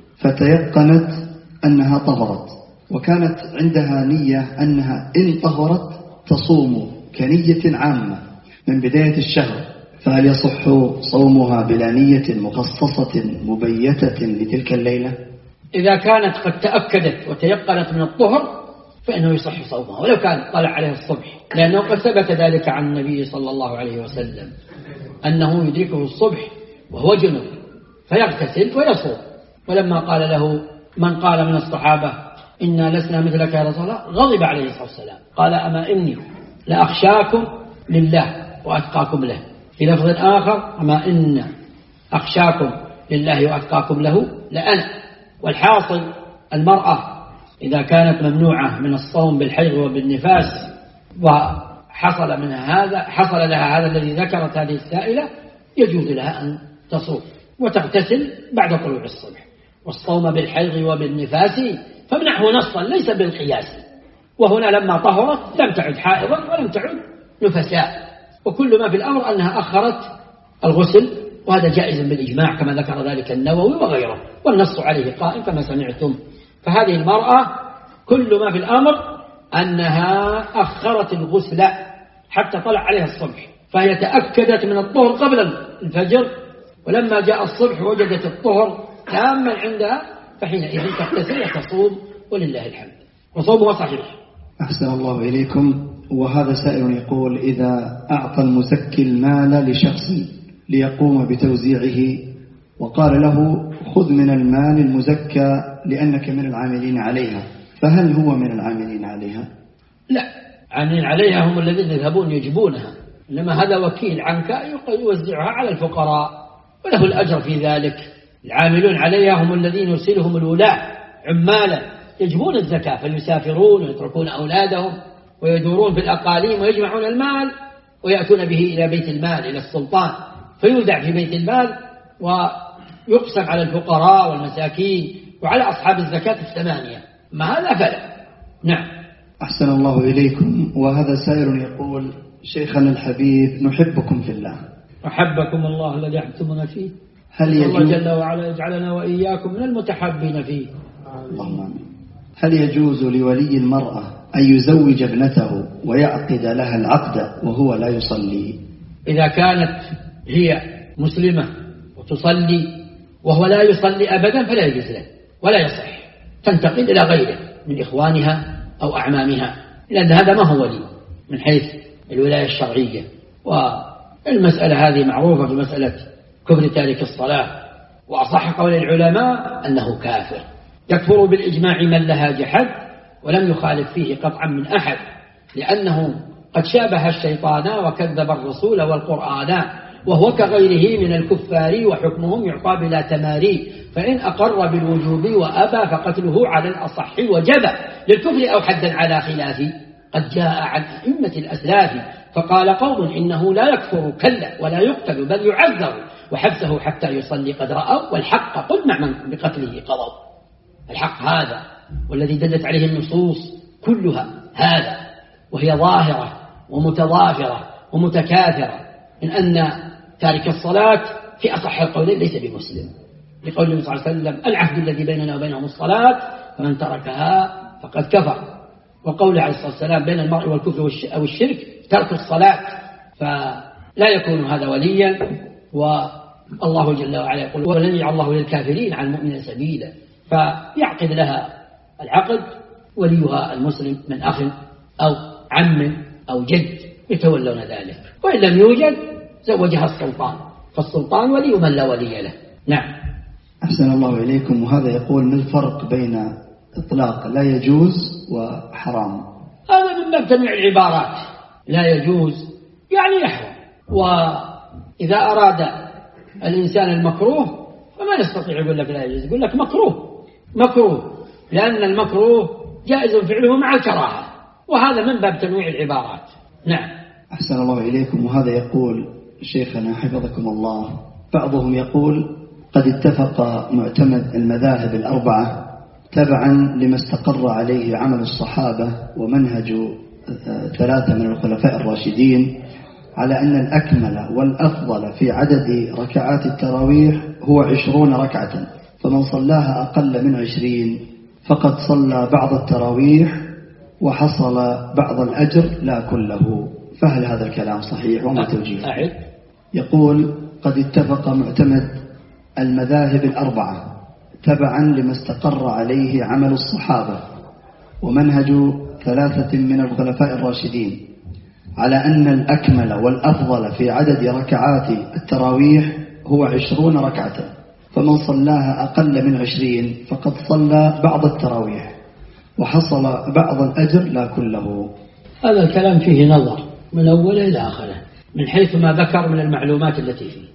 فتيقنت أنها طهرت، وكانت عندها نية أنها إن طهرت تصوم كنية عامة من بداية الشهر، فهل يصح صومها بلا نية مخصصة مبيتة لتلك الليلة؟ إذا كانت قد تأكدت وتيقنت من الطهر فإنه يصح صومها ولو كان طلع عليه الصبح، لأنه قد ثبت ذلك عن النبي صلى الله عليه وسلم أنه يدركه الصبح وهو جنب فيغتسل ويصوم. ولما قال له من قال من الصحابة إنا لسنا مثلك يا رسول الله، غضب عليه الصلاة والسلام، قال أما إني لأخشاكم لله وأتقاكم له. في لفظ آخر أما إن أخشاكم لله وأتقاكم له لأنا. والحاصل المرأة إذا كانت ممنوعة من الصوم بالحيض وبالنفاس وحصل لها هذا الذي ذكرت هذه السائلة، يجوز لها أن تصوم وتغتسل بعد طلوع الصبح. والصوم بالحيض وبالنفاس فمنعه نصا ليس بالقياس. وهنا لما طهرت لم تعد حائضا ولم تعد نفساء، وكل ما في الأمر أنها أخرت الغسل، وهذا جائز بالإجماع كما ذكر ذلك النووي وغيره، والنص عليه قائم كما سمعتم. فهذه المرأة كل ما في الأمر أنها أخرت الغسل حتى طلع عليها الصبح، فهي تأكدت من الطهر قبل الفجر، ولما جاء الصبح وجدت الطهر تاما عندها، فحينئذ تغتسل وتصوم ولله الحمد، وصومها صحيح. أحسن الله إليكم. وهذا سائل يقول: إذا أعطى المزكي المال لشخص ليقوم بتوزيعه وقال له: خذ من المال المزكى لأنك من العاملين عليها، فهل هو من العاملين عليها؟ لا، عاملين عليها هم الذين يذهبون يجبونها، إنما هذا وكيل عنك يوزعها على الفقراء وله الأجر في ذلك. العاملون عليها هم الذين يرسلهم الولاة عمالا يجبون الزكاة، فيسافرون ويتركون أولادهم ويدورون في الأقاليم ويجمعون المال ويأتون به إلى بيت المال، إلى السلطان، فيودع في بيت المال ويقسم على الفقراء والمساكين وعلى أصحاب الزكاة الثمانية. ما هذا فلا. نعم. أحسن الله إليكم. وهذا سائل يقول: شيخنا الحبيب، نحبكم في الله. أحبكم الله الذي أحببتمونا فيه. هل يجوز الله جل وعلا يجعلنا وإياكم من المتحابين فيه. اللهم آمين. هل يجوز لولي المرأة أن يزوج ابنته ويعقد لها العقد وهو لا يصلي؟ إذا كانت هي مسلمة وتصلي وهو لا يصلي أبدا فلا يجوز له ولا يصح، تنتقل إلى غيره من إخوانها أو أعمامها، لأن هذا ما هو ولي من حيث الولاية الشرعية. والمسألة هذه معروفة في مسألة كفر تارك الصلاة، وأصح قول العلماء أنه كافر، يكفر بالإجماع من لها جحد ولم يخالف فيه قطعا من أحد، لأنه قد شابه الشيطان وكذب الرسول والقرآن، وهو كغيره من الكفار وحكمهم يعطى بلا تماري، فإن أقر بالوجوب وأبى فقتله على الأصح وجب للكفر أو حدا على خلاف. قد جاء عن أئمة الأسلاف فقال قوم إنه لا يكفر كلا ولا يقتل بل يعذر، وحبسه حتى يصلي قد رأوا، والحق قل مع من بقتله قضوا. الحق هذا والذي دلت عليه النصوص كلها هذا، وهي ظاهرة ومتضافرة ومتكاثرة، من أن تارك الصلاة في أصح القولين ليس بمسلم، لقول النبي صلى الله عليه وسلم: العهد الذي بيننا وبينهم الصلاة فمن تركها فقد كفر. وقوله عليه الصلاة والسلام: بين المرء والكفر أو الشرك ترك الصلاة. فلا يكون هذا وليا. والله جل وعلا يقول: ولن يجعل الله للكافرين على المؤمنين سبيلا. فيعقد لها العقد وليها المسلم من أخ أو عم أو جد يتولون ذلك، وإن لم يوجد زوجها السلطان، فالسلطان ولي من لا ولي له. نعم. أحسن الله إليكم. وهذا يقول: ما الفرق بين إطلاق لا يجوز وحرام؟ هذا من باب تنويع العبارات. لا يجوز يعني يحرم، وإذا أراد الإنسان المكروه فما يستطيع يقول لك لا يجوز، يقول لك مكروه، لأن المكروه جائز فعله مع الكراهة، وهذا من باب تنويع العبارات. نعم. أحسن الله إليكم. وهذا يقول: شيخنا حفظكم الله، بعضهم يقول: قد اتفق معتمد المذاهب الأربعة تبعا لما استقر عليه عمل الصحابة ومنهج 3 من الخلفاء الراشدين على أن الأكمل والأفضل في عدد ركعات التراويح هو 20 ركعة، فمن صلاها أقل من 20 فقد صلى بعض التراويح وحصل بعض الأجر لا كله، فهل هذا الكلام صحيح وما توجيه؟ يقول: قد اتفق معتمد المذاهب الأربعة تبعا لما استقر عليه عمل الصحابة ومنهج 3 من الخلفاء الراشدين على أن الأكمل والأفضل في عدد ركعات التراويح هو 20 ركعة، فمن صلاها أقل من 20 فقد صلى بعض التراويح، وحصل بعض الأجر لا كله. هذا الكلام فيه نظر من أوله إلى آخره من حيث ما ذكر من المعلومات التي فيه.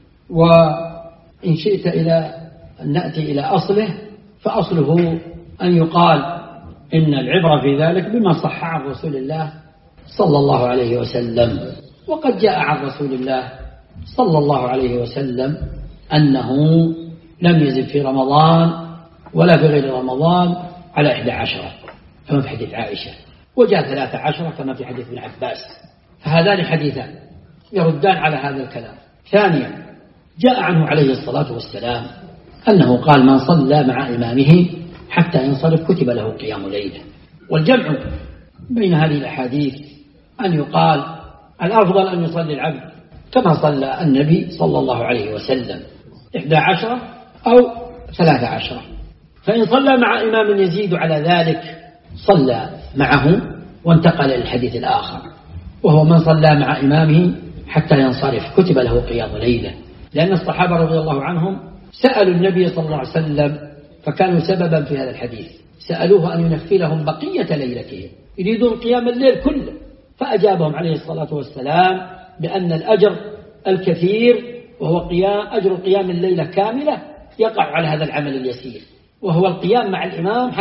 وإن شئت إلى أن نأتي إلى أصله فأصله أن يقال إن العبرة في ذلك بما صح عن رسول الله صلى الله عليه وسلم. وقد جاء عن رسول الله صلى الله عليه وسلم أنه لم يزد في رمضان ولا في غير رمضان على 11 كما في حديث عائشة، وجاء 13 كما في حديث ابن عباس. فهذان حديثان يردان على هذا الكلام. ثانيا جاء عنه عليه الصلاة والسلام أنه قال من صلى مع إمامه حتى ينصرف كتب له قيام ليلة. والجمع بين هذه الأحاديث أن يقال الأفضل أن يصلي العبد كما صلى النبي صلى الله عليه وسلم 11 أو 13. فإن صلى مع إمام يزيد على ذلك صلى معه وانتقل للحديث الآخر وهو من صلى مع إمامه حتى ينصرف كتب له قيام ليلة. لأن الصحابة رضي الله عنهم سألوا النبي صلى الله عليه وسلم فكانوا سببا في هذا الحديث، سألوه أن ينفي لهم بقية ليلتهم يريدون قيام الليل كله، فأجابهم عليه الصلاة والسلام بأن الأجر الكثير وهو أجر قيام الليلة كاملة يقع على هذا العمل اليسير، وهو القيام مع الإمام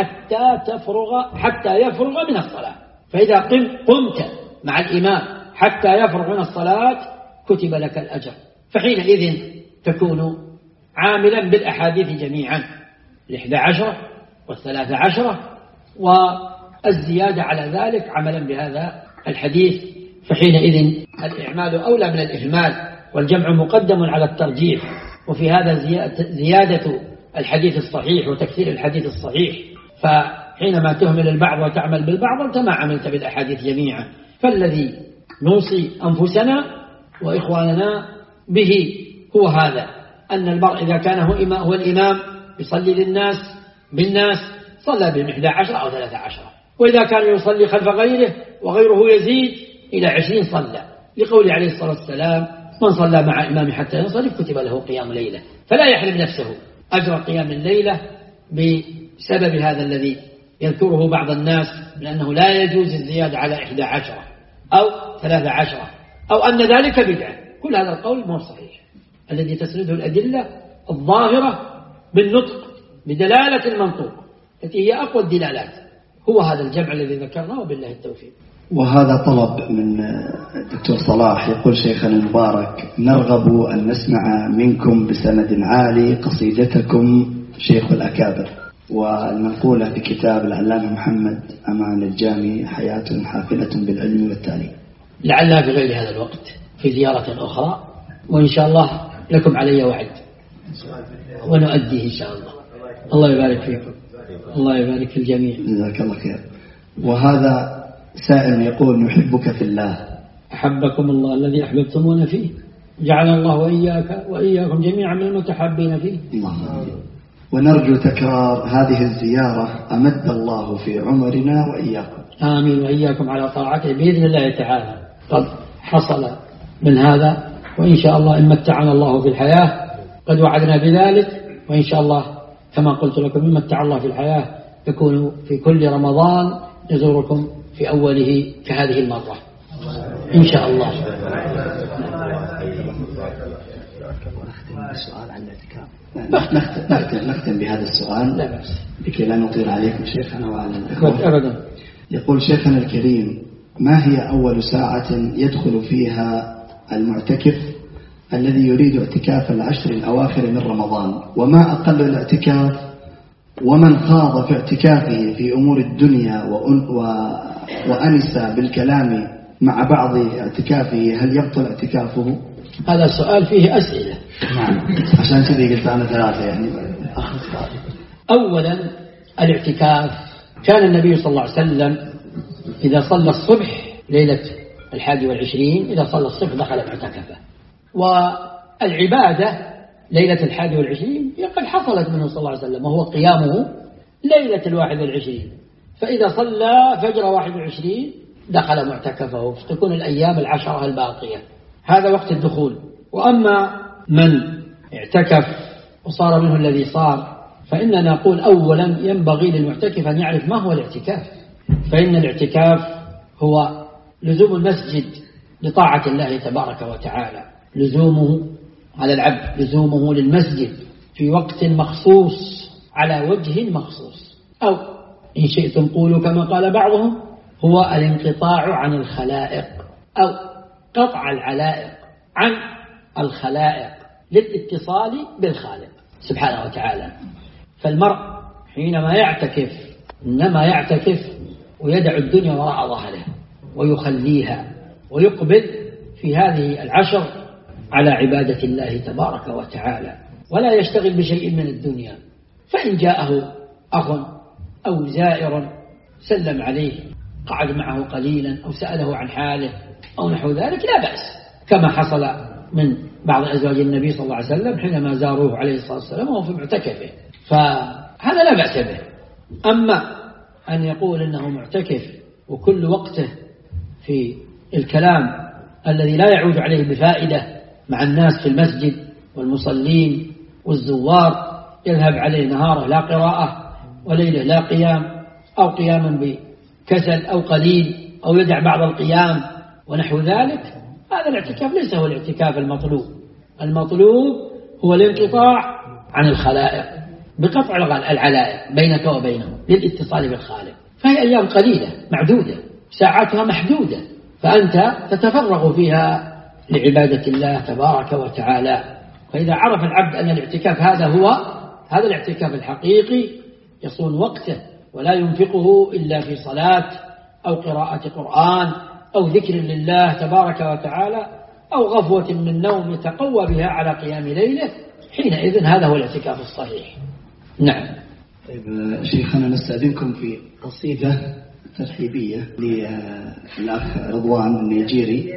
حتى يفرغ من الصلاة. فإذا قمت مع الإمام حتى يفرغ من الصلاة كتب لك الأجر، فحينئذ تكون عاملا بالأحاديث جميعا 11 و13 والزيادة على ذلك عملا بهذا الحديث. فحينئذ الإعمال أولى من الإهمال، والجمع مقدم على الترجيح. وفي هذا زيادة الحديث الصحيح وتكثير الحديث الصحيح. فحينما تهمل البعض وتعمل بالبعض أنت ما عملت بالأحاديث جميعا. فالذي نوصي أنفسنا وإخواننا به هو هذا، أن المرء إذا كان هو الإمام يصلي بالناس صلى بهم 11 أو 13، وإذا كان يصلي خلف غيره وغيره يزيد إلى 20 صلى، لقوله عليه الصلاة والسلام من صلى مع إمام حتى ينصرف كتب له قيام ليلة. فلا يحرم نفسه أجر قيام الليلة بسبب هذا الذي يذكره بعض الناس لأنه لا يجوز الزيادة على 11 أو 13 أو أن ذلك بدعة. كل هذا القول مو صحيح، الذي تسنده الأدلة الظاهرة بالنطق بدلالة المنطوق التي هي أقوى الدلالات، هو هذا الجمع الذي ذكرناه وبالله التوفيق. وهذا طلب من الدكتور صلاح، يقول شيخنا المبارك نرغب أن نسمع منكم بسند عالي قصيدتكم شيخ الأكابر، والمنقولة في كتاب العلامة محمد أمان الجامي حياة حافلة بالعلم والتعليم. لعلها في غير هذا الوقت في زيارة أخرى، وإن شاء الله لكم علي وعد ونؤديه إن شاء الله. الله يبارك فيكم، الله يبارك في الجميع. جزاك الله خير. وهذا سائل يقول نحبك في الله. أحبكم الله الذي أحببتمونا فيه، جعل الله وإياكم جميعا من المتحابين فيه. ونرجو تكرار هذه الزيارة أمد الله في عمرنا وإياكم. آمين، وإياكم على طاعته بإذن الله تعالى. قد حصل من هذا، وإن شاء الله إن متعنا الله في الحياة قد وعدنا بذلك، وإن شاء الله كما قلت لكم إن متع الله في الحياة يكون في كل رمضان يزوركم في أوله كهذه المرة إن شاء الله. نختم بهذا السؤال لكي لا نطيل عليكم شيخنا وعلى الإخوة. أبدا. يقول شيخنا الكريم ما هي أول ساعة يدخل فيها المعتكف الذي يريد اعتكاف العشر الأواخر من رمضان، وما أقل الاعتكاف، ومن خاض في اعتكافه في أمور الدنيا وأنس بالكلام مع بعض اعتكافه هل يبطل اعتكافه؟ هذا السؤال فيه أسئلة. نعم، عشان كذا قلت أنا 3 يعني. أولا الاعتكاف كان النبي صلى الله عليه وسلم إذا صلى الصبح ليلة 21 إذا صلى الصبح دخل معتكفه، والعبادة ليلة 21 قد حصلت منه صلى الله عليه وسلم وهو قيامه ليلة 21، فإذا صلى فجر 21 دخل معتكفه، فتكون الأيام 10 الباقية، هذا وقت الدخول. وأما من اعتكف وصار منه الذي صار فإننا نقول أولا ينبغي للمعتكف أن يعرف ما هو الاعتكاف، فإن الاعتكاف هو لزوم المسجد لطاعة الله تبارك وتعالى، لزومه على العبد، لزومه للمسجد في وقت مخصوص على وجه مخصوص، أو إن شئتم قولوا كما قال بعضهم هو الانقطاع عن الخلائق أو قطع العلائق عن الخلائق للاتصال بالخالق سبحانه وتعالى. فالمرء حينما يعتكف إنما يعتكف ويدع الدنيا وراء ظهره ويخليها ويقبل في هذه العشر على عبادة الله تبارك وتعالى، ولا يشتغل بشيء من الدنيا. فإن جاءه أخ أو زائر سلم عليه، قعد معه قليلا أو سأله عن حاله أو نحو ذلك لا بأس، كما حصل من بعض أزواج النبي صلى الله عليه وسلم حينما زاروه عليه الصلاة والسلام وهو في معتكفه، فهذا لا بأس به. أما أن يقول إنه معتكف وكل وقته في الكلام الذي لا يعود عليه بفائدة مع الناس في المسجد والمصلين والزوار، يذهب عليه نهاره لا قراءة وليله لا قيام، أو قياما بكسل أو قليل، أو يدع بعض القيام ونحو ذلك، هذا الاعتكاف ليس هو الاعتكاف المطلوب. المطلوب هو الانقطاع عن الخلائق بقطع العلائق بينك وبينهم للاتصال بالخالق. فهي أيام قليلة معدودة، ساعاتها محدودة، فأنت تتفرغ فيها لعبادة الله تبارك وتعالى. فإذا عرف العبد أن الاعتكاف هذا الاعتكاف الحقيقي، يصون وقته ولا ينفقه إلا في صلاة أو قراءة قرآن أو ذكر لله تبارك وتعالى أو غفوة من نوم يتقوى بها على قيام ليله، حينئذ هذا هو الاعتكاف الصحيح. نعم. طيب شيخنا نستأذنكم في قصيدة ترحيبية للأخ رضوان النيجيري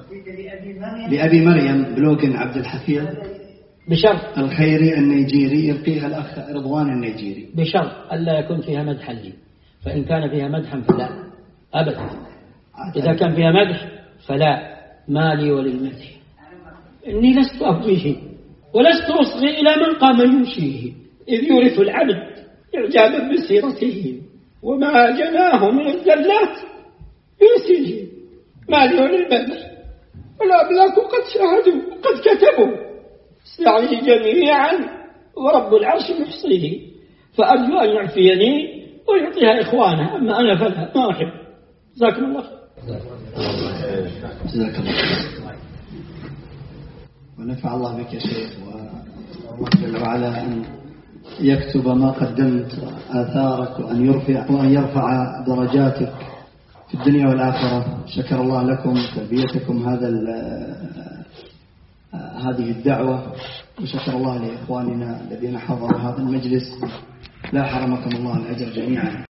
لأبي مريم بلوغن عبد الحفيظ بشرط الخيري النيجيري، يلقيها الأخ رضوان النيجيري، بشرط ألا يكون فيها مدحا لي، فإن كان فيها مدحا فلا أبدا. إذا كان فيها مدح فلا، ما لي وللمدح. إني لست أبغيه ولست أصغي إلى من قام يمشيه، إذ يورث العبد إعجابا بسيرته وما جناه من الزلات ينسيه. ما لي وللمدح والأبلاك قد شاهدوا قد كتبوا سعي جميعا ورب العرش يحصيه، فأرجو أن يعفيني ويعطيها إخوانه، أما أنا فلا ما أحب. جزاكم الله خير. جزاك الله خير ونفع الله بك يا شيخ، والله جل وعلا أن يكتب ما قدمت آثارك وأن يرفع درجاتك في الدنيا والآخرة. شكر الله لكم تربيتكم هذه الدعوة، وشكر الله لإخواننا الذين حضروا هذا المجلس. لا حرمكم الله الأجر جميعا.